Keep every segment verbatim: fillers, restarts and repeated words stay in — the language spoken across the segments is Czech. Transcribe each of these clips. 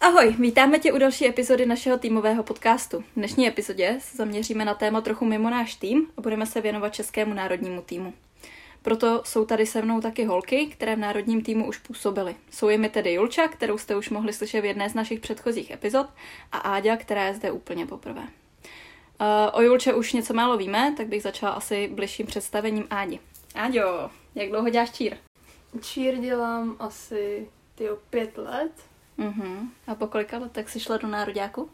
Ahoj, vítáme tě u další epizody našeho týmového podcastu. V dnešní epizodě se zaměříme na téma trochu mimo náš tým a budeme se věnovat českému národnímu týmu. Proto jsou tady se mnou taky holky, které v národním týmu už působily. Jsou jimi tedy Julča, kterou jste už mohli slyšet v jedné z našich předchozích epizod, a Áďa, která je zde úplně poprvé. Uh, o Julče už něco málo víme, tak bych začala asi bližším představením Ádi. Áďo, jak dlouho děláš čír? Čír dělám asi tyjo, pět let. Uh-huh. A po kolika letech jsi šla do nároďáku?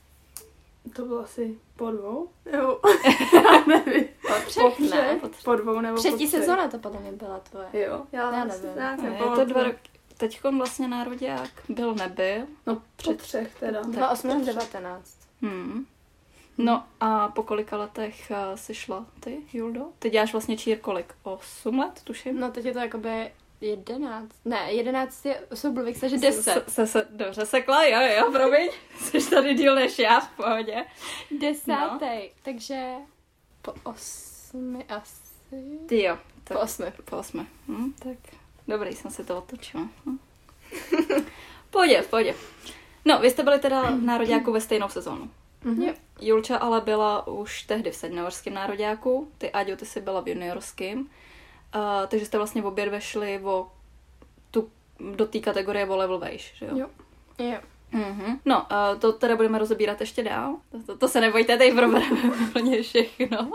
To bylo asi po dvou? Jo, nevím. Po třech, po, ne? po, po dvou nebo Třetí po třech. sezóna to podle mě byla tvoje. Jo, já, já nevím. nevím. Je to dva roky. Teďkon vlastně nároďák byl, nebyl. No před třech teda. Dva osm devatenáct. Hmm. No a po kolika letech uh, jsi šla ty, Juldo? Ty děláš vlastně čír kolik? Osm let, tuším? No teď je to jakoby jedenáct. Ne, jedenáct je osoblových, takže deset. Se, se, se, dobře sekla, jo, jo, promiň. Jsi tady díl než já, v pohodě. Desátý, no. Takže po osmi asi. Ty jo. Tak po osmi. Po osmi. Hm, tak dobrý, jsem si to otočila. Hm. Pohodě, pohodě. No, vy jste byli teda v nároďáku ve stejnou sezónu. Mm-hmm. Julča ale byla už tehdy v seniorském nároďáku, ty Áďo, ty jsi byla v juniorském, uh, takže jste vlastně obě dvě šli o tu, do té kategorie o level vejš, že jo? Jo. Jo. Mm-hmm. No, uh, to teda budeme rozebírat ještě dál. To, to, to se nebojte, tady probereme úplně všechno.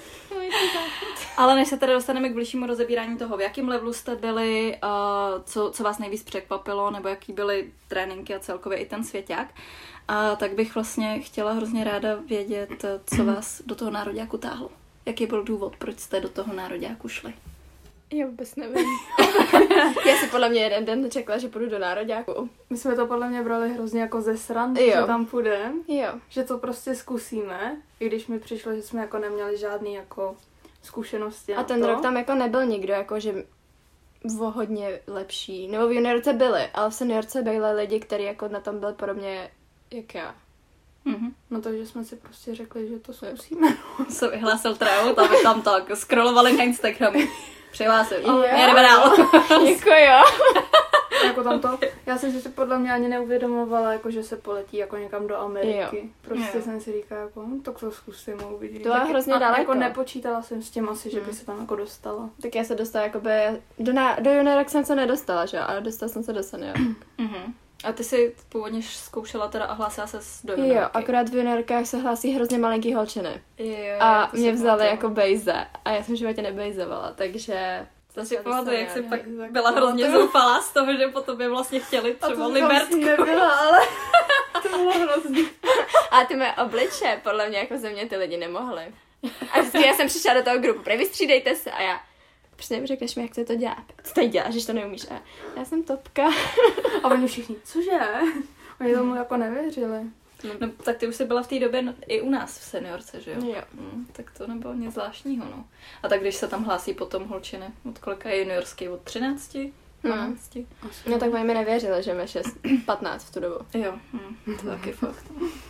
Ale než se teda dostaneme k bližšímu rozebírání toho, v jakém levelu jste byli, uh, co, co vás nejvíc překvapilo, nebo jaký byly tréninky a celkově i ten svěťák, uh, tak bych vlastně chtěla hrozně ráda vědět, co vás do toho nároďáku táhlo. Jaký byl důvod, proč jste do toho nároďáku šli? Já vůbec nevím. Já si podle mě jeden den řekla, že půjdu do nároďáku. My jsme to podle mě brali hrozně jako ze srandy, že tam půjdeme. Jo. Že to prostě zkusíme, i když mi přišlo, že jsme jako neměli žádný jako zkušenosti. A ten to. rok tam jako nebyl nikdo, jako že o hodně lepší. Nebo v juniorce byli, ale v seniorce byli lidi, kteří jako na tom byli podobně jak já. Mm-hmm. No takže jsme si prostě řekli, že to zkusíme. Se vyhlásil tryout, aby tam tak scrollovali na Instagramu. Přihlásil. Jo. Jdeme dál. Jako jo. Jako tam to, já jsem si podle mě ani neuvědomovala, jako že se poletí jako někam do Ameriky. Jo. Prostě jo. jsem si říkala, jako, no, tak to zkusím a uvidím. To je hrozně a daleko. jako nepočítala jsem s tím asi, že by Hmm. se tam jako dostala. Tak já se dostala jakoby, do, na, do juniorek jsem se nedostala, že jo, ale dostala jsem se do seniorek. Mm-hmm. A ty jsi původně zkoušela teda a hlásila se do juniorky. Jo, akorát v juniorkách se hlásí hrozně malinký holčiny. Jo, A to mě si vzali pamatuju. jako bejze a já jsem v životě nebejzovala, takže... To si pamatuju, jak jsi pak tak byla hrozně zoufalá z toho, že po tobě vlastně chtěli třeba Libertku. nebyla, ale to bylo hrozný. A ty moje obliče, podle mě jako ze mě ty lidi nemohly. A vždycky já jsem přišla do toho grupu, prej vystřídejte se a já... Prostě mi řekneš mi, jak se to dělá. Co tady děláš, že to neumíš? A já, já jsem topka. A oni všichni, cože? Oni tomu jako nevěřili. No, no, tak ty už jsi byla v té době no, i u nás v seniorce, že jo? Jo. Mm, tak to nebylo nic zvláštního, no. A tak když se tam hlásí potom holčiny, od kolika je juniorský? Od třinácti? dvanácti? No tak oni mi nevěřili, že mi šest, patnáct v tu dobu. Jo, mm, to taky fakt.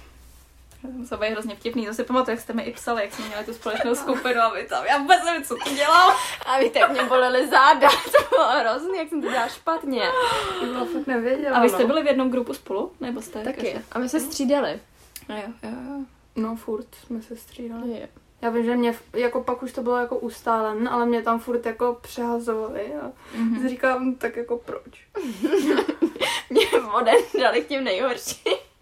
To bylo hrozně vtipný, to si pamatuju, jak jste mi i psali, jak jsme měli tu společnou skupinu a vy tam, já vůbec nevím, co ty dělal. A víte, jak mě bolely záda, to bylo hrozný, jak jsem to dělala špatně. To bylo fakt nevěděla. A vy jste no. byli v jednom grupu spolu? Nebo jste? Taky. každý? A my se střídali. Jo, jo, jo. No furt jsme se střídali. Jo. Já vím, že mě, jako pak už to bylo jako ustálen, ale mě tam furt jako přehazovali a Mm-hmm. si říkám, tak jako proč? Mě voden dali k těm nejhorší.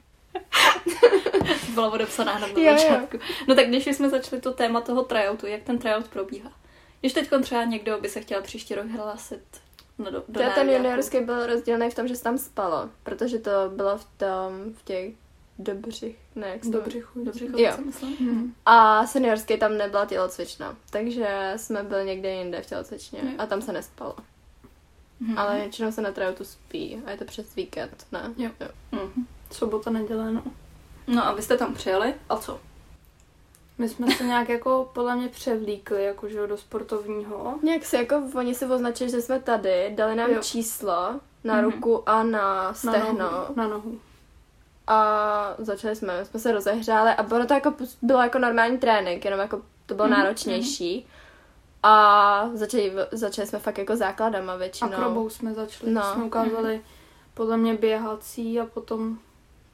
Byla odepsaná hned Jo, na jo. začátku. No tak když jsme začali to téma toho tryoutu, jak ten tryout probíhá? Když teď třeba někdo by se chtěl příští rok hlásit no, do, do To ten nároďáku. juniorský byl rozdílný v tom, že se tam spalo, protože to bylo v tom, v těch dobřích, ne, jak se to- Dobře chuť. Dobře, Jo. myslím. Hmm. A seniorský tam nebyla tělocvična, takže jsme byli někde jinde v tělocvičně Jo. a tam se nespalo. Mhm. Ale většinou se na tryoutu spí a je to přes víkend, ne? Jo. jo. Mhm. Sobota, neděle, no. No a vy jste tam přijeli a co? My jsme se nějak jako podle mě převlíkli, jakože do sportovního. Nějak si jako, oni si označili, že jsme tady, dali nám Jo. číslo na Mhm. ruku a na Na stehno. nohu. Na nohu. A začali jsme, jsme se rozehřáli a bylo to jako, bylo jako normální trénink, jenom jako to bylo Mhm, náročnější. A začali, začali jsme fakt jako základama většinou. Akrobou jsme začali, No. jsme ukázali podle mě běhací a potom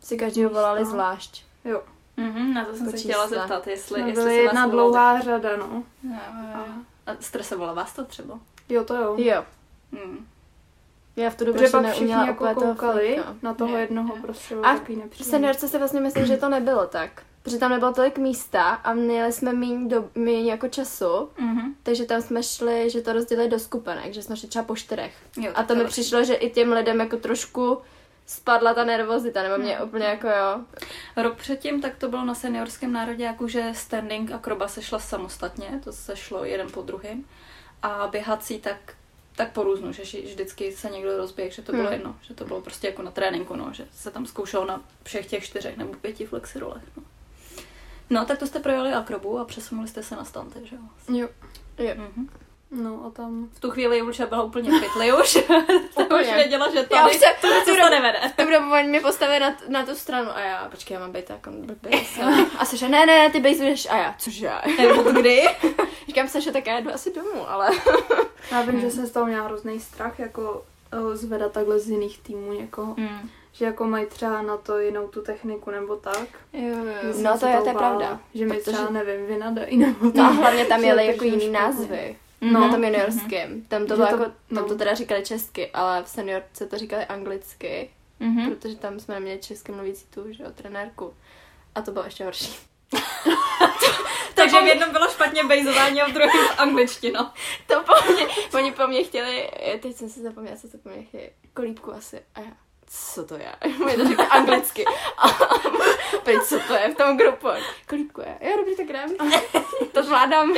Si každýho volali Místa. zvlášť. Jo. Mhm, na to jsem Jako se chtěla čísla. zeptat, jestli, Jsme jestli byli se vás jedna volali. dlouhá řada, no. Jo, jo, jo. A stresovalo vás to třeba? Jo, to jo. Jo. Hmm. Já v tu dobu Protože ještě pak všichni neuměla jako úplně toho koukali flika. na toho Jo, jednoho jo. prostě A takový V nepříjemný. seniorce si vlastně myslím, že to nebylo tak. Protože tam nebylo tolik místa a měli jsme míň, do, míň jako času, Mhm. takže tam jsme šli, že to rozdělili do skupinek, že jsme šli třeba po čtyřech. Jo, A tak to mi je přišlo, že i těm lidem jako trošku spadla ta nervozita, nebo mě úplně jako jo. Rok předtím tak to bylo na seniorském nároďáku, že standing a kroba se šla samostatně, to se šlo jeden po druhém. A běhací tak, tak po různu, že ži- vždycky se někdo rozběh, že to bylo Hmm. jedno, že to bylo prostě jako na tréninku, no, že se tam zkoušelo na všech těch čtyřech nebo pěti flexirolech. No. no, tak to jste projeli akrobu a přesunuli jste se na stanty, že jo? Jo. Jo. Mhm. No a tam... V tu chvíli Julča byla úplně v pytli už. To už Úplně. věděla, že Já tady už se- to cesta nevede. Tak dobu oni mě postavili na, na tu stranu a já, počkej, já mám být jako blbý. A Saša, ne, ne, ty bejzuješ a já, cože? Od kdy? Říkám, Saša, tak já jdu asi domů, ale... Já vím, že jsem z toho měla hrozný strach, jako eh, zvedat takhle z jiných týmů někoho. Mm. Že jako mají třeba na to jinou tu techniku nebo tak. Jo, jo, Že jsem no se to je, toho to je bála, pravda. Že mi Protože- třeba, nevím, vynadají nebo No a hlavně tam Že jeli to jako je jiný špatně. názvy. Mhm. No, na tom Mhm. juniorském. Tam to Že bylo to- jako, tam no. to teda říkali česky, ale v seniorce to říkali anglicky, Mhm. protože tam jsme neměli česky mluvící tu, že jo, trenérku. A to bylo ještě horší. Takže v jednom bylo špatně bejzování a v druhém angličtina. To po mně, oni po mně chtěli, teď jsem si zapomněla, co to po mě chtěli, kolíbku asi. A já, co to je? Mě to říká anglicky. A teď co to je v tom grupu? Kolíbku je. Jo, dobrý, tak jdem. To zvládám.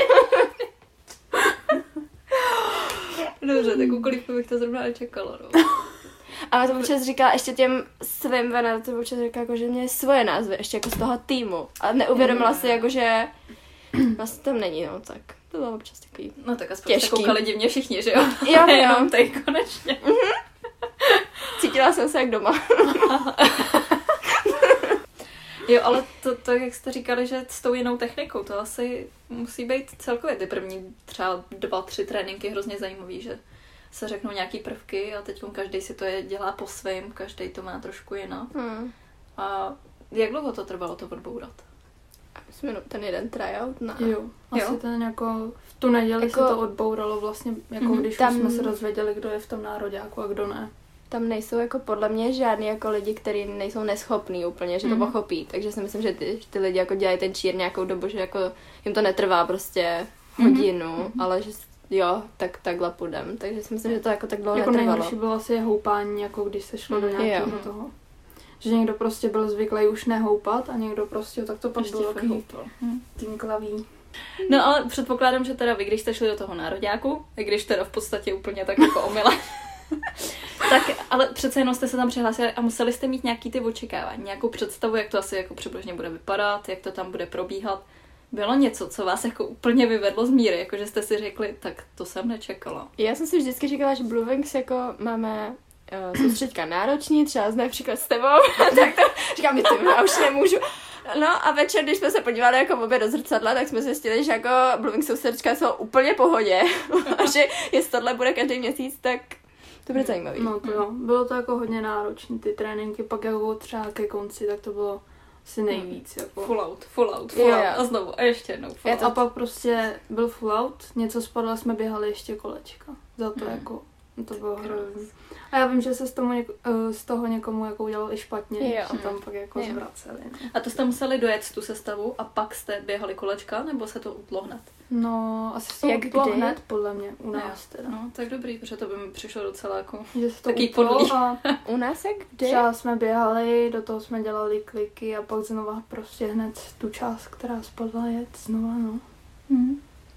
Dobře, tak u kolívku bych to zrovna nečekala, no. Ale to občas říkala ještě těm svým venám, to občas říkala, jako, že mě svoje názvy, ještě jako z toho týmu. A neuvědomila si, jako, že vlastně tam není, no tak. To bylo občas takový. No tak aspoň Těžký. se koukali divně všichni, že jo? Jo, Jenom jo. teď konečně. Cítila jsem se jak doma. Jo, ale to, to, jak jste říkali, že s tou jinou technikou, to asi musí být celkově ty první třeba dva, tři tréninky hrozně zajímavý, že se řeknou nějaký prvky a teď každý si to je dělá po svém, každý to má trošku jinak. Hmm. A jak dlouho to trvalo to odbourat? Osm minut, ten jeden tryout, no. Jo, asi Jo? ten jako v tu neděli Jako- se to odbouralo vlastně, jako Mhm. když Tam- už jsme se dozvěděli, kdo je v tom nároďáku a kdo ne. Tam nejsou jako podle mě žádný jako lidi, kteří nejsou neschopní úplně, že to Mhm. pochopí. Takže si myslím, že ty, ty lidi jako dělají ten čír nějakou dobu, že jako jim to netrvá prostě hodinu, Mhm. ale že s- jo, tak takhle půjdem. Takže si myslím, že to jako tak dlouho Jako netrvalo. nejhorší bylo asi houpání, jako když se šlo do Mhm. nějakého Jo. toho. Že někdo prostě byl zvyklý už nehoupat a někdo prostě, tak to pak Ještě bylo fakt takový houpal. Hm. tinklaví. No ale předpokládám, že teda vy, když jste šli do toho nároďáku, i když teda v podstatě úplně tak jako omyle, tak ale přece jenom jste se tam přihlásili a museli jste mít nějaký ty očekávání, nějakou představu, jak to asi jako přibližně bude vypadat, jak to tam bude probíhat. Bylo něco, co vás jako úplně vyvedlo z míry, jako že jste si řekli, tak to jsem nečekala. Já jsem si vždycky říkala, že Blue Wings jako máme uh, soustředka nároční, třeba například s tebou, tak to říkám, že ty, já už nemůžu. No a večer, když jsme se podívali jako obě do zrcadla, tak jsme zjistili, že jako Blue Wings soustředka jsou úplně v pohodě. A že jestli tohle bude každý měsíc, tak to bude zajímavý. No to jo, bylo to jako hodně náročné, ty tréninky, pak jako třeba ke konci, tak to bylo asi nejvíc. Jako. Full out, full out, full Jo, out jo. a znovu a ještě jednou full Je out. to- A pak prostě byl full out, něco spadlo, jsme běhali ještě kolečka. Za to Mm. jako, to bylo hrozný. A já vím, že se z toho, něko, eh, z toho někomu jako udělalo i špatně, Jo. že tam pak jako Jo. zvraceli. No. A to jste museli dojet tu sestavu a pak jste běhali kolečka, nebo se to utlo hned? No, asi se Jak to utlo kdy? hned, podle mě, u Jo. nás teda. No, tak dobrý, protože to by mi přišlo docela jako... Že se to Taký utlo podlý. a U nás jak kdy? třeba jsme běhali, do toho jsme dělali kliky a pak znova prostě hned tu část, která spadla, jet znova, no. Mm.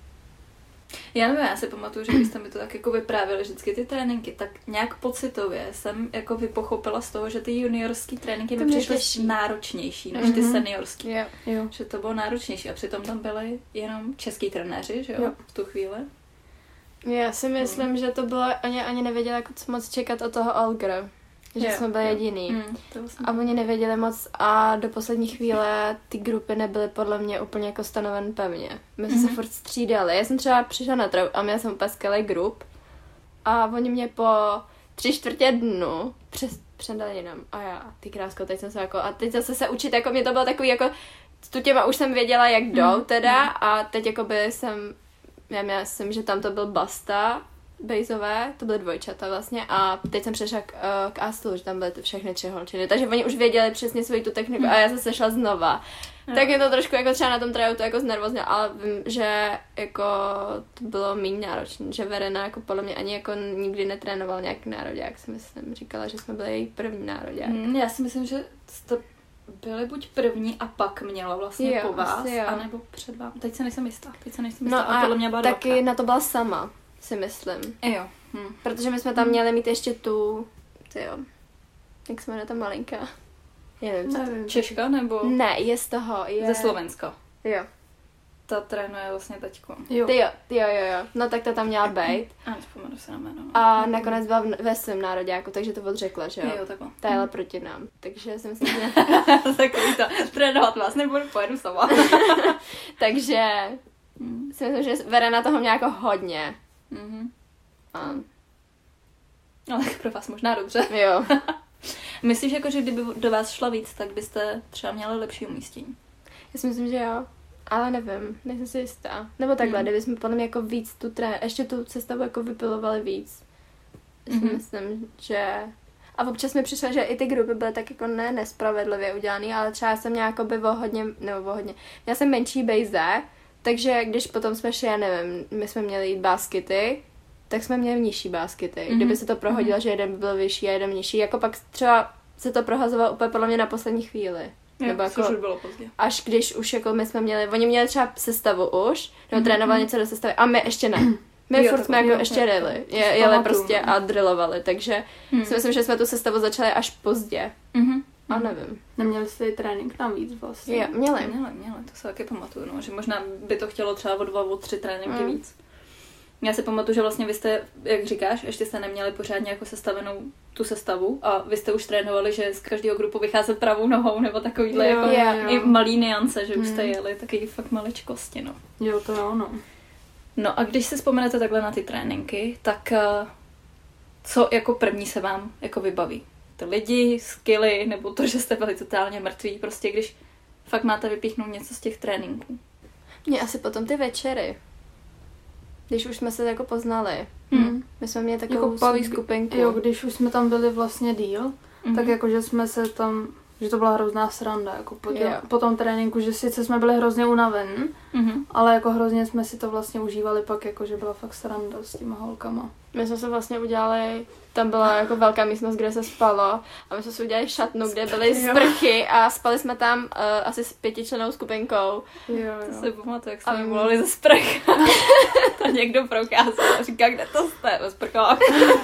Já nevím, já si pamatuju, že když jste mi to tak jako vyprávěli vždycky ty tréninky, tak nějak pocitově jsem jako vypochopila z toho, že ty juniorský tréninky To mi mě přišly těší. náročnější než ty Mhm. seniorský. Jo. Jo. Že to bylo náročnější a přitom tam byli jenom český trenéři, že jo, Jo. v tu chvíli. Já si myslím, že to bylo, oni ani nevěděli, jako co moc čekat od toho Algra. Že Jo, jsme byli jo. jediný. Mm, to vlastně. A oni nevěděli moc a do poslední chvíle ty grupy nebyly podle mě úplně jako stanoven pevně. My jsme Mhm. se furt střídali. Já jsem třeba přišla na trau a měla jsem úplně skvělý grup a oni mě po tři čtvrtě dnu přes, předali nám. A já, ty krásko, teď jsem se jako, a teď zase se učit, jako mě to bylo takový jako, tu těma už jsem věděla, jak jdou teda a teď jakoby jsem, já měla jsem, že tam to byl Basta, bejzové, to byly dvojčata vlastně a teď jsem přešla k, uh, k Astlu, že tam byly všechny tři holčiny, takže oni už věděli přesně svoji tu techniku a já zase šla znova. No. Tak je to trošku jako třeba na tom trajoutu jako znervozně, ale vím, že jako to bylo méně náročné, že Verena jako podle mě ani jako nikdy netrénoval nějaký nároďák, si myslím, říkala, že jsme byli její první nároďák. Hmm, já si myslím, že jste byli buď první a pak měla vlastně jo, po vás, jo. anebo před vám. Teď se nejsem jistá, teď se nejsem No jistá, a podle mě byla taky dvaka. na to byla sama, si myslím. Jo. Hm. Protože my jsme tam měli mít ještě tu, tyjo, jak se jmenuje ta malinká? Já nevím, co Nevím. Češka nebo Ne, je z toho, je... ze Slovenska? Jo. Ta trénuje vlastně teďko. Jo. Ty jo, ty jo, jo, jo. No tak ta tam měla bejt. A nevzpomenu se na jméno. A nakonec byla v- ve svém nároďáku, takže to odřekla, že jo? Jo, takhle. Ta jela proti nám. Takže jsem si že... Takový to, trénovat vás nebudu, pojedu sama. takže Mm. si myslím, že Verena toho měla jako hodně. Mhm. A... No tak pro vás možná dobře. Jo. Myslíš, jako, že kdyby do vás šla víc, tak byste třeba měli lepší umístění? Já si myslím, že jo. Ale nevím, nejsem si jistá. Nebo takhle, Hmm. kdyby jsme podle mě jako víc tu tré... ještě tu sestavu jako vypilovali víc. Já si Mhm. myslím, že... A občas mi přišlo, že i ty grupy byly tak jako ne nespravedlivě udělaný, ale třeba jsem měla jako by o hodně, nebo o hodně, měla jsem menší bejze, takže když potom jsme šli, já nevím, my jsme měli jít baskety, tak jsme měli nižší baskety. Mhm. Kdyby se to prohodilo, že jeden by byl vyšší a jeden nižší, jako pak třeba se to prohazovalo úplně podle mě na poslední chvíli. Jo, Nebo což jako, už bylo pozdě. až když už jako my jsme měli, oni měli třeba sestavu už, nebo Mhm. trénovali něco do sestavy a my ještě ne. My Jo, furt to- jsme jako jo, ještě jo, jeli, to je, si jeli pamatuju, prostě no. a drillovali, takže Hmm. si myslím, že jsme tu sestavu začali až pozdě. Mhm. A nevím. Neměli jste i trénink navíc vlastně. Jo, měli. Měli, měli, to se taky pamatuju, no, že možná by to chtělo třeba o dva, o tři tréninky Mm. víc. Já si pamatuju, že vlastně vy jste, jak říkáš, ještě jste neměli pořádně jako sestavenou tu sestavu a vy jste už trénovali, že z každého grupu vycházet pravou nohou nebo takovýhle Jo, jako jo, i malý niance, že už jste Mm. jeli taky fakt maličkosti, no. Jo, to jo, no. No a když si vzpomenete takhle na ty tréninky, tak uh, co jako první se vám jako vybaví? Ty lidi, skilly, nebo to, že jste byli totálně mrtví, prostě když fakt máte vypíchnout něco z těch tréninků. Mě asi potom ty večery. Když už jsme se jako poznali. Hmm. My jsme měli takovou Jako jako pak- svou skupinku. Jo, když už jsme tam byli vlastně díl, Mhm. tak jakože jsme se tam, že to byla hrozná sranda, jako po, tě, Jo. po tom tréninku, že sice jsme byli hrozně unaven, Mhm. ale jako hrozně jsme si to vlastně užívali pak, jakože byla fakt sranda s těma holkama. My jsme se vlastně udělali, tam byla jako velká místnost, kde se spalo a my jsme si udělali šatnu, kde byly Jo. sprchy a spali jsme tam uh, asi s pětičlennou skupinkou. Jo, To si pamatuju, jak A jsme mi my- volali ze sprch. To někdo prokázal a říká, kde to jste, ve sprchách.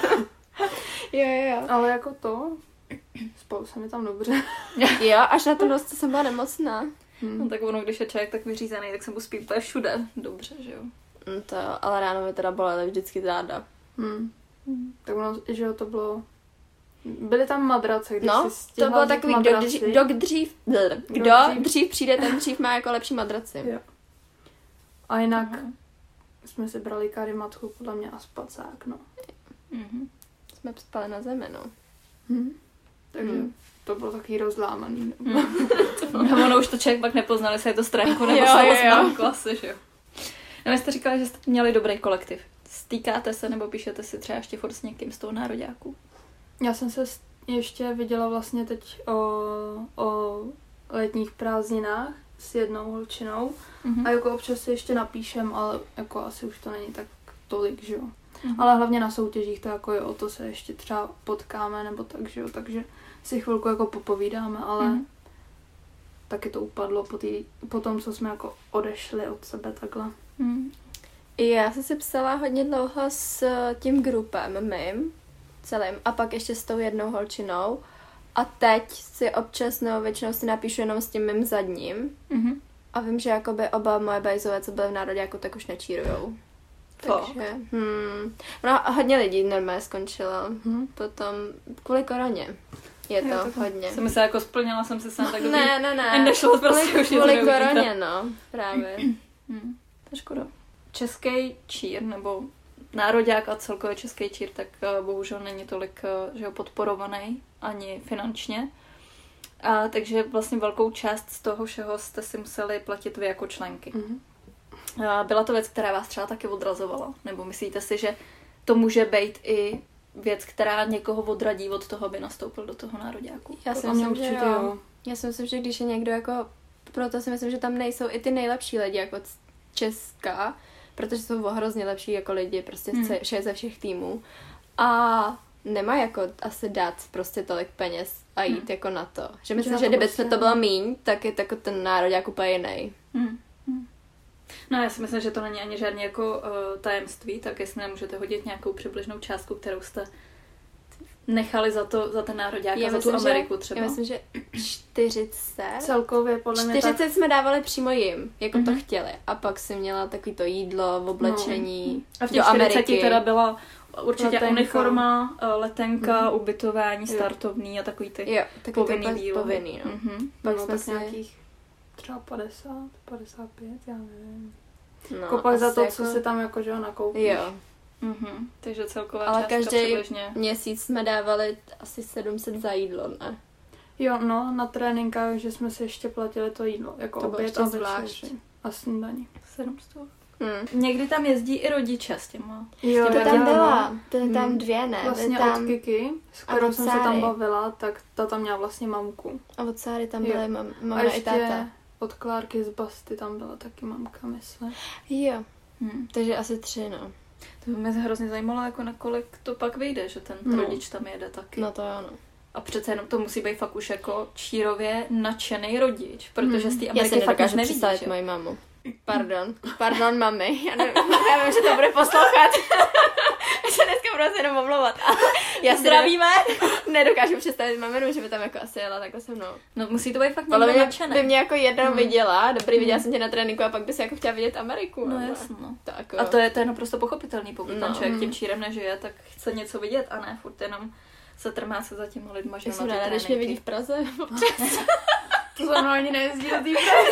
Jo, jo, jo. Ale jako to, spolu se mi tam dobře. Jo, až na tu noc, co jsem byla nemocná. No tak ono, když je člověk tak vyřízený, tak se mu spí úplně všude. Dobře, že jo. No to jo, ale ráno mi teda bolely vždycky záda. Hmm. Tak ono, že jo, to bylo... Byly tam madrace, když No, si to stihla bylo vzít takový, kdo madraci. dřív, kdo dřív, kdo dřív- dřív přijde, ten dřív má jako lepší madraci. Jo. A jinak Aha. jsme si brali karimatku, podle mě a spacák, no. Mhm. Jsme spali na zemi, no. Hm. Takže Hmm. to bylo takový rozlámaný. No, ono už to člověk pak nepoznal, jestli je to stránku nebo Jo, samo jo, jo. z klasy, že jo. No, vy jste říkala, že jste měli dobrý kolektiv. Stýkáte se nebo píšete si třeba ještě furt s někým z toho nároďáku? Já jsem se s- ještě viděla vlastně teď o, o letních prázdninách s jednou holčinou Mhm. a jako občas si ještě napíšem, ale jako asi už to není tak tolik, že jo. Mhm. Ale hlavně na soutěžích to jako je o to se ještě třeba potkáme nebo tak, že jo, takže si chvilku jako popovídáme, ale Mhm. taky to upadlo po, tý, po tom, co jsme jako odešli od sebe takhle. Mhm. I já jsem si psala hodně dlouho s tím grupem mým, celým, a pak ještě s tou jednou holčinou. A teď si občas, nebo většinou si napíšu jenom s tím mým zadním. Mhm. A vím, že jakoby oba moje bajzové, co byly v nároďáku, tak už nečírujou. Fakt? Takže, hmm. No a hodně lidí normálně skončilo. Hm. Potom kvůli koroně. Je to Jo, tak hodně. Jsem myslela, jako splnila jsem si sem tak dobrý. Ne, ne, ne. Nešlo prostě kvůli už něco kvůli neuvidíte. koroně, no. Právě. Hmm. To je škoda. Český čír, nebo nároďák a celkově český čír, tak uh, bohužel není tolik uh, že jo, podporovaný ani finančně. A takže vlastně velkou část z toho všeho jste si museli platit vy jako členky. Mm-hmm. A byla to věc, která vás třeba taky odrazovala? Nebo myslíte si, že to může být i věc, která někoho odradí od toho, aby nastoupil do toho nároďáku? Já si Vlastně myslím, že určitě jo. jo. Já si myslím, že když je někdo jako... Proto si myslím, že tam nejsou i ty nejlepší lidi jako z Česka, protože jsou hrozně lepší jako lidi prostě Hmm. hmm. ze všech týmů. A nemá jako asi dát prostě tolik peněz a jít Hmm. jako na to. Že myslím, na že to kdyby prostě jsme to bylo míň, tak je jako ten nároďák úplně jiný. Hmm. Hmm. No já si myslím, že to není ani žádný jako uh, tajemství, tak jestli nemůžete hodit nějakou přibližnou částku, kterou jste nechali za, to, za ten nároďák a za tu Ameriku že, třeba. Já myslím, že čtyřicet. Celkově podle mě čtyřicet tak... jsme dávali přímo jim, jako Mhm. to chtěli. A pak si měla takový to jídlo, oblečení A v těch do čtyřiceti Ameriky. teda byla určitě Letenka. uniforma, uh, letenka, Mhm. ubytování, Jo. startovní a takový ty Jo, takový povinný to výlohy. povinný, no. Mhm. Pak no, jsme tak si... nějakých třeba padesát, padesát pět, já nevím. No, Jako pak za asi to, jako... co si tam jako, že jo, nakoupíš. Jo, Mhm. Takže celková ale částka každý přibližně. měsíc jsme dávali asi sedm set za jídlo, ne? Jo, no, na tréninkách, že jsme si ještě platili to jídlo, jako To bylo oběd ještě a zvlášť. večeři. A snídaní. sedm set. Hmm. Někdy tam jezdí i rodiče s těma. Jo, To já tam no. byla, to je tam Hmm. dvě, ne? Vlastně Byly tam... od Kiki, s a kterou od jsem se tam Sáry. bavila, tak ta tam měla vlastně mamku. A od Sáry tam Jo. byly mam, A mama i ještě táta. od Klárky z Basty tam byla taky mamka, myslím. Jo, Hmm. takže asi tři, no. To by mě hrozně zajímalo, jako nakolik to pak vyjde, že ten No. rodič tam jede taky. No to jo, no. A přece jenom to musí být fakt už jako čírově nadšený rodič, protože z té Já Ameriky si fakt už nedokážu nevidíš, představit že? moji mamu. Pardon. Pardon, mami. Já, nevím, já vím, že to bude poslouchat. Já se dneska budu asi jenom omlouvat. Ale já si Zdravíme. ne- nedokážu představit maminu, že by tam jako asi jela takhle se mnou. No musí to být fakt Podle někdo mě nadšený. by mě jako jednou Hmm. viděla, dobrý, viděla Hmm. jsem tě na tréninku a pak by si jako chtěla vidět Ameriku. No ale- jasně, no. Tak, A to je, to je naprosto pochopitelný, pokud No. ten člověk Mm. tím čírem nežije, tak chce něco vidět a ne furt jenom se trmá se za těma lidma, že Já na jsem ty ráda, když mě vidí tréninky. v Praze. To za mnou ani nejezdí do té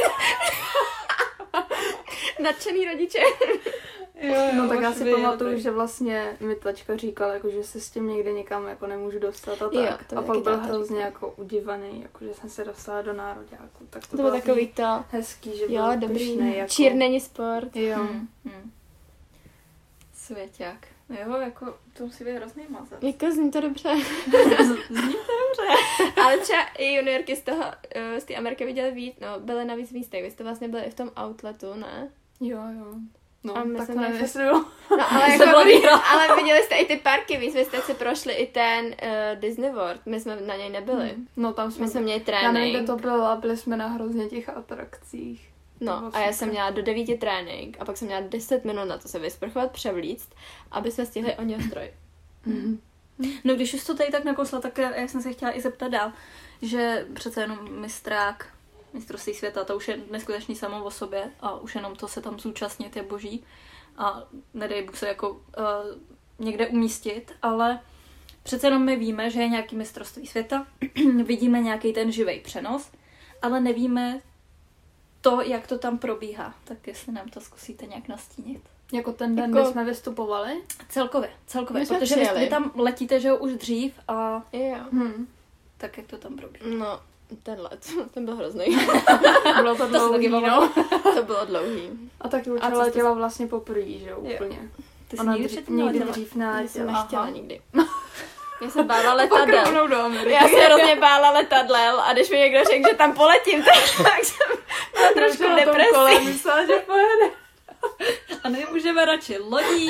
Nadšený rodiče. Jo, jo, No tak já už si by- pamatuju, že vlastně mi tačka říkala, jako, že se s tím někde nikam jako nemůžu dostat a tak. Jo, to a mi pak taky byl táta hrozně říkal. jako udivaný, jako, že jsem se dostala do nároďáku. Tak to, To bylo takový to. hezký, že Jo, byl dobrý. pyšnej, jako... Čír není sport. Jo. Hmm. Hmm. Svěťák. Jo, jako to musí být hrozný mazat. Jako zní to dobře. Zní Ale třeba i juniorky z toho, eh, z té Ameriky viděli víc, no, byly na víc místech. Vy jste vlastně byli i v tom outletu, ne? Jo, jo. No, A my tak to jsme nevím, fakt- jestli bylo. No, ale, Se jako, bylo výhra. ale viděli jste i ty parky víc, vy jste si prošli i ten uh, Disney World, my jsme na něj nebyli. No tam jsme... My jsme měli Já nevím, kde trénink. to bylo, a byli jsme na hrozně těch atrakcích. To No bylo a já super. jsem měla do devíti trénink a pak jsem měla deset minut na to se vysprchovat, převlíct, aby jsme stihli ohňostroj. Mhm. No když už to tady tak nakousla, tak já jsem se chtěla i zeptat dál, že přece jenom mistrák, mistrovství světa, to už je neskutečný samo o sobě a už jenom to se tam zúčastnit je boží a nedej Bůh se jako uh, někde umístit, ale přece jenom my víme, že je nějaký mistrovství světa, vidíme nějaký ten živej přenos, ale nevíme to, jak to tam probíhá. Tak jestli nám to zkusíte nějak nastínit. Jako ten den, Jako- kdy jsme vystupovali. Celkově, celkově, My jsme protože vy, přijeli. vy tam letíte, že jo, už dřív a Jo. Hm. tak jak to tam probíhá. No, ten let, ten byl hrozný. Bylo to To se taky dlouhý, no. To bylo dlouhý. A tak A Julča co jste- letěla vlastně poprvé, že jo, Jo. úplně. Ty jsi Ona nikdy dřív, předtím nikdy neletěla? dřív Já jsem neletěla. nechtěla Aha. nikdy. Já jsem bála Pak letadel. rovnou do Ameriky. Já se hrozně bála letadlel a když mi někdo řekl, že tam poletím, tak, tak jsem byla trošku na tom kole, depresí. myslela, že pojede. A nemůžeme radši lodí.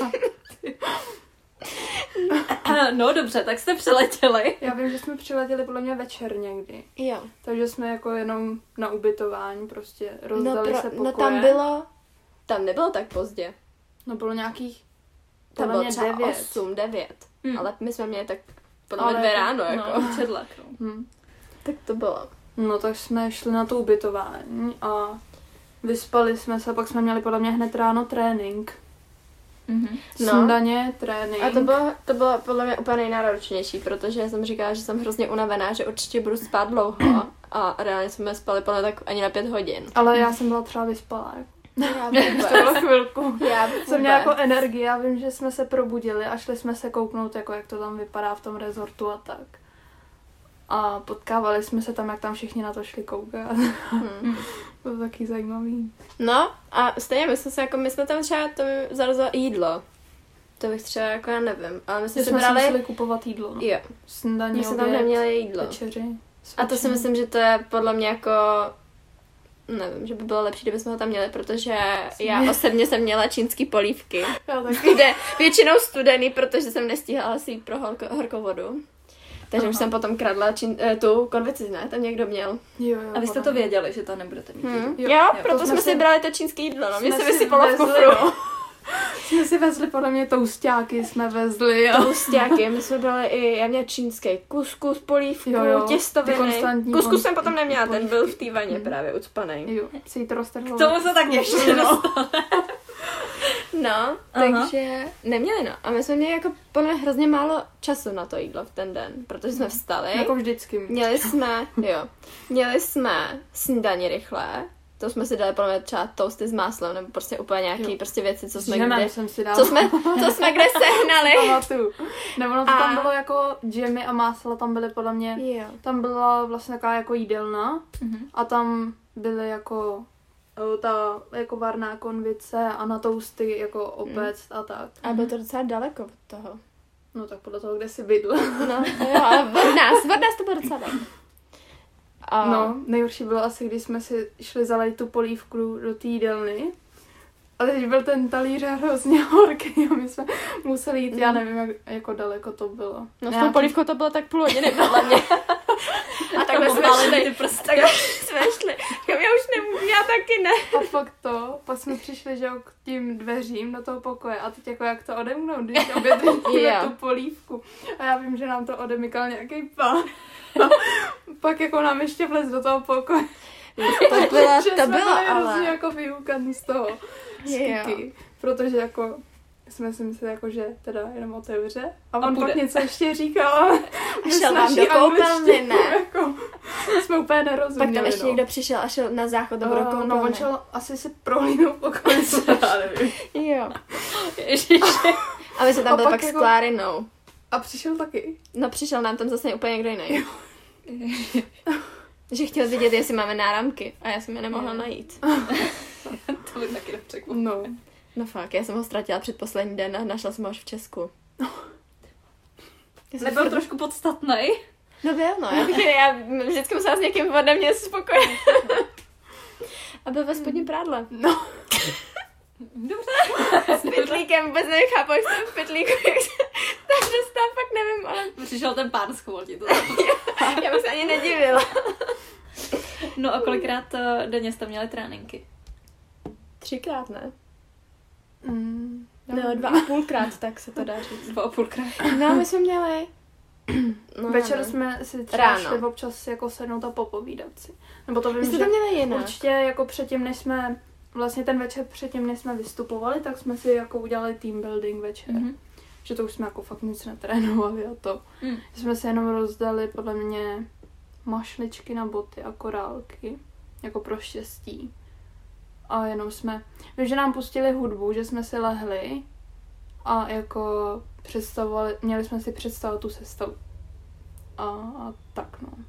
No dobře, tak jste přiletěli. Já vím, že jsme přiletěli podle mě večer někdy. Jo. Takže jsme jako jenom na ubytování prostě rozdali No, se pro, pokoje. no tam bylo, tam nebylo tak pozdě. No bylo nějakých Tam podle bylo mě třeba devět. osm, devět. Hmm. Ale my jsme měli tak podle Ale mě dvě jako- ráno, jako. No, čedlak, no. Hm. Tak to bylo. No tak jsme šli na to ubytování a vyspali jsme se, pak jsme měli podle mě hned ráno trénink. Mhm. No. Snídaně, trénink. A to bylo, to bylo podle mě úplně nejnáročnější, protože jsem říkala, že jsem hrozně unavená, že určitě budu spát dlouho a reálně jsme spali podle tak ani na pět hodin. Ale já jsem byla třeba vyspalá. jako. Já To bylo chvilku. Já Jsem měla jako energii, já vím, že jsme se probudili a šli jsme se kouknout, jako jak to tam vypadá v tom rezortu a tak. A potkávali jsme se tam, jak tam všichni na to šli koukat. Hmm. To bylo taky zajímavý. No a stejně my jsme se jako, my jsme tam třeba to zarazilo jídlo. To bych třeba jako, já nevím, ale my jsme Že si jsme brali... si museli kupovat jídlo. No. Jo, Snídaní, my jsme tam oběd, neměli jídlo. večeři. A to si myslím, že to je podle mě jako... Nevím, že by bylo lepší, kdybychom ho tam měli, protože já osobně jsem měla čínský polívky. Já taky. Kde většinou studený, protože jsem nestíhala si jít pro horko, horkou vodu. Takže Aha. už jsem potom kradla čin, tu konvici, ne? Tam někdo měl. Jo, jo, A vy jste to věděli, že to nebudete mít. Hmm. Jo, Jo, jo, proto to jsme jsme si si- brali to čínské jídlo, no. Mě jsme se si vysypalo v vezli, kufru. no. Jsme si vezli podle mě toustáky, jsme vezli. A... Toustáky, my jsme brali i, já měla čínský kuskus, polívku, Jo, jo, ty těstoviny. konstantní Kuskus pol- jsem potom neměla, ten byl v té vaně Mhm. právě ucpanej. Jo, si to roztrhlo. K tomu se tak ještě dostalo. No, takže neměli no. A my jsme měli jako podle mě hrozně málo času na to jídlo v ten den, protože jsme vstali. Jako vždycky. Měli jsme, jo, měli jsme snídaní rychlé, to jsme si dali podle mě třeba toasty s máslem, nebo prostě úplně nějaký Jo. prostě věci, co jsme Ženem kde, jsem si dala. co jsme, co jsme kde sehnali. Pamatuju. Nebo no to A- tam bylo jako džemy a másla, tam byly podle mě, Jo. tam byla vlastně taková jako jídelna Mhm. a tam byly jako o, ta jako varná konvice a na toasty jako opec a tak. A bylo to docela daleko od toho. No tak podle toho, kde jsi bydl. No, jo, ale od nás, od nás to bylo docela daleko. A No, nejhorší bylo asi, když jsme si šli zalejt tu polívku do té jídelny. A teď byl ten talíř hrozně horký a my jsme museli jít, já nevím, jak jako daleko to bylo. no s Já- tou polívkou to bylo tak půl hodiny podle mě. A takhle jsme Pomálený šli. ty prsty. Takhle jsme šli. Já už nemůžu, já taky ne. A fakt to, pak jsme přišli, že jo, k tím dveřím do toho pokoje a teď jako jak to odemknout, když objedníme Jo. tu polívku. A já vím, že nám to odemykal nějaký pán. A pak jako nám ještě vlez do toho pokoje. To byla, že to jsme bylo, byli hrozně ale... jako vyhoukaný z toho. Z Jo. Kiki. Protože jako jsme si mysleli, jako, že teda jenom otevře. A on A pak půjde. něco ještě říkal. A my šel s vám naší do koupelny, angličtinou ne? Jako, jsme úplně Pak nerozuměli. tam ještě no. někdo přišel a šel na záchod do Uh, koupelny. no, on šel asi si prohlídnout pokoj. Já nevím. Jo. Ježiši. A my jsme tam A byli pak pak jako- s Klárinou. A přišel taky. No přišel nám tam zase úplně někdo jiný. Že chtěl vidět, jestli máme náramky. A já jsem je nemohla Jo. najít. To by taky nepřekvapilo. No. No fakt, já jsem ho ztratila předposlední den a našla jsem ho až v Česku. Já jsem Nebyl furt- trošku podstatný. No byl, no. Já, bych, já vždycky musela s někým ode mě spokojit. A byl ve spodním prádle. No. Dobře. S pytlíkem, vůbec nechápu, jak jsem v pytlíku, jak se tam dostal, fakt nevím, ale Přišel ten pán schoval ti to. já bych se ani nedivila. No a kolikrát eh, denně jste měli tréninky? Třikrát, ne? Mm, No, dva a půlkrát, tak se to dá říct. Dva a půlkrát. No, my jsme měli... No, Večer nevím. jsme si třeba Ráno. šli občas jako sednout a popovídat si. Nebo to Vy vím, jste že to měli jinak. určitě jako předtím, než jsme, vlastně ten večer předtím, než jsme vystupovali, tak jsme si jako udělali team building večer. Mhm. Že to už jsme jako fakt nic netrénovali a to. Mm. Že jsme si jenom rozdali podle mě mašličky na boty a korálky. Jako pro štěstí. A jenom jsme, vím, že nám pustili hudbu, že jsme si lehli a jako představovali, měli jsme si představit tu sestavu. A, a tak no.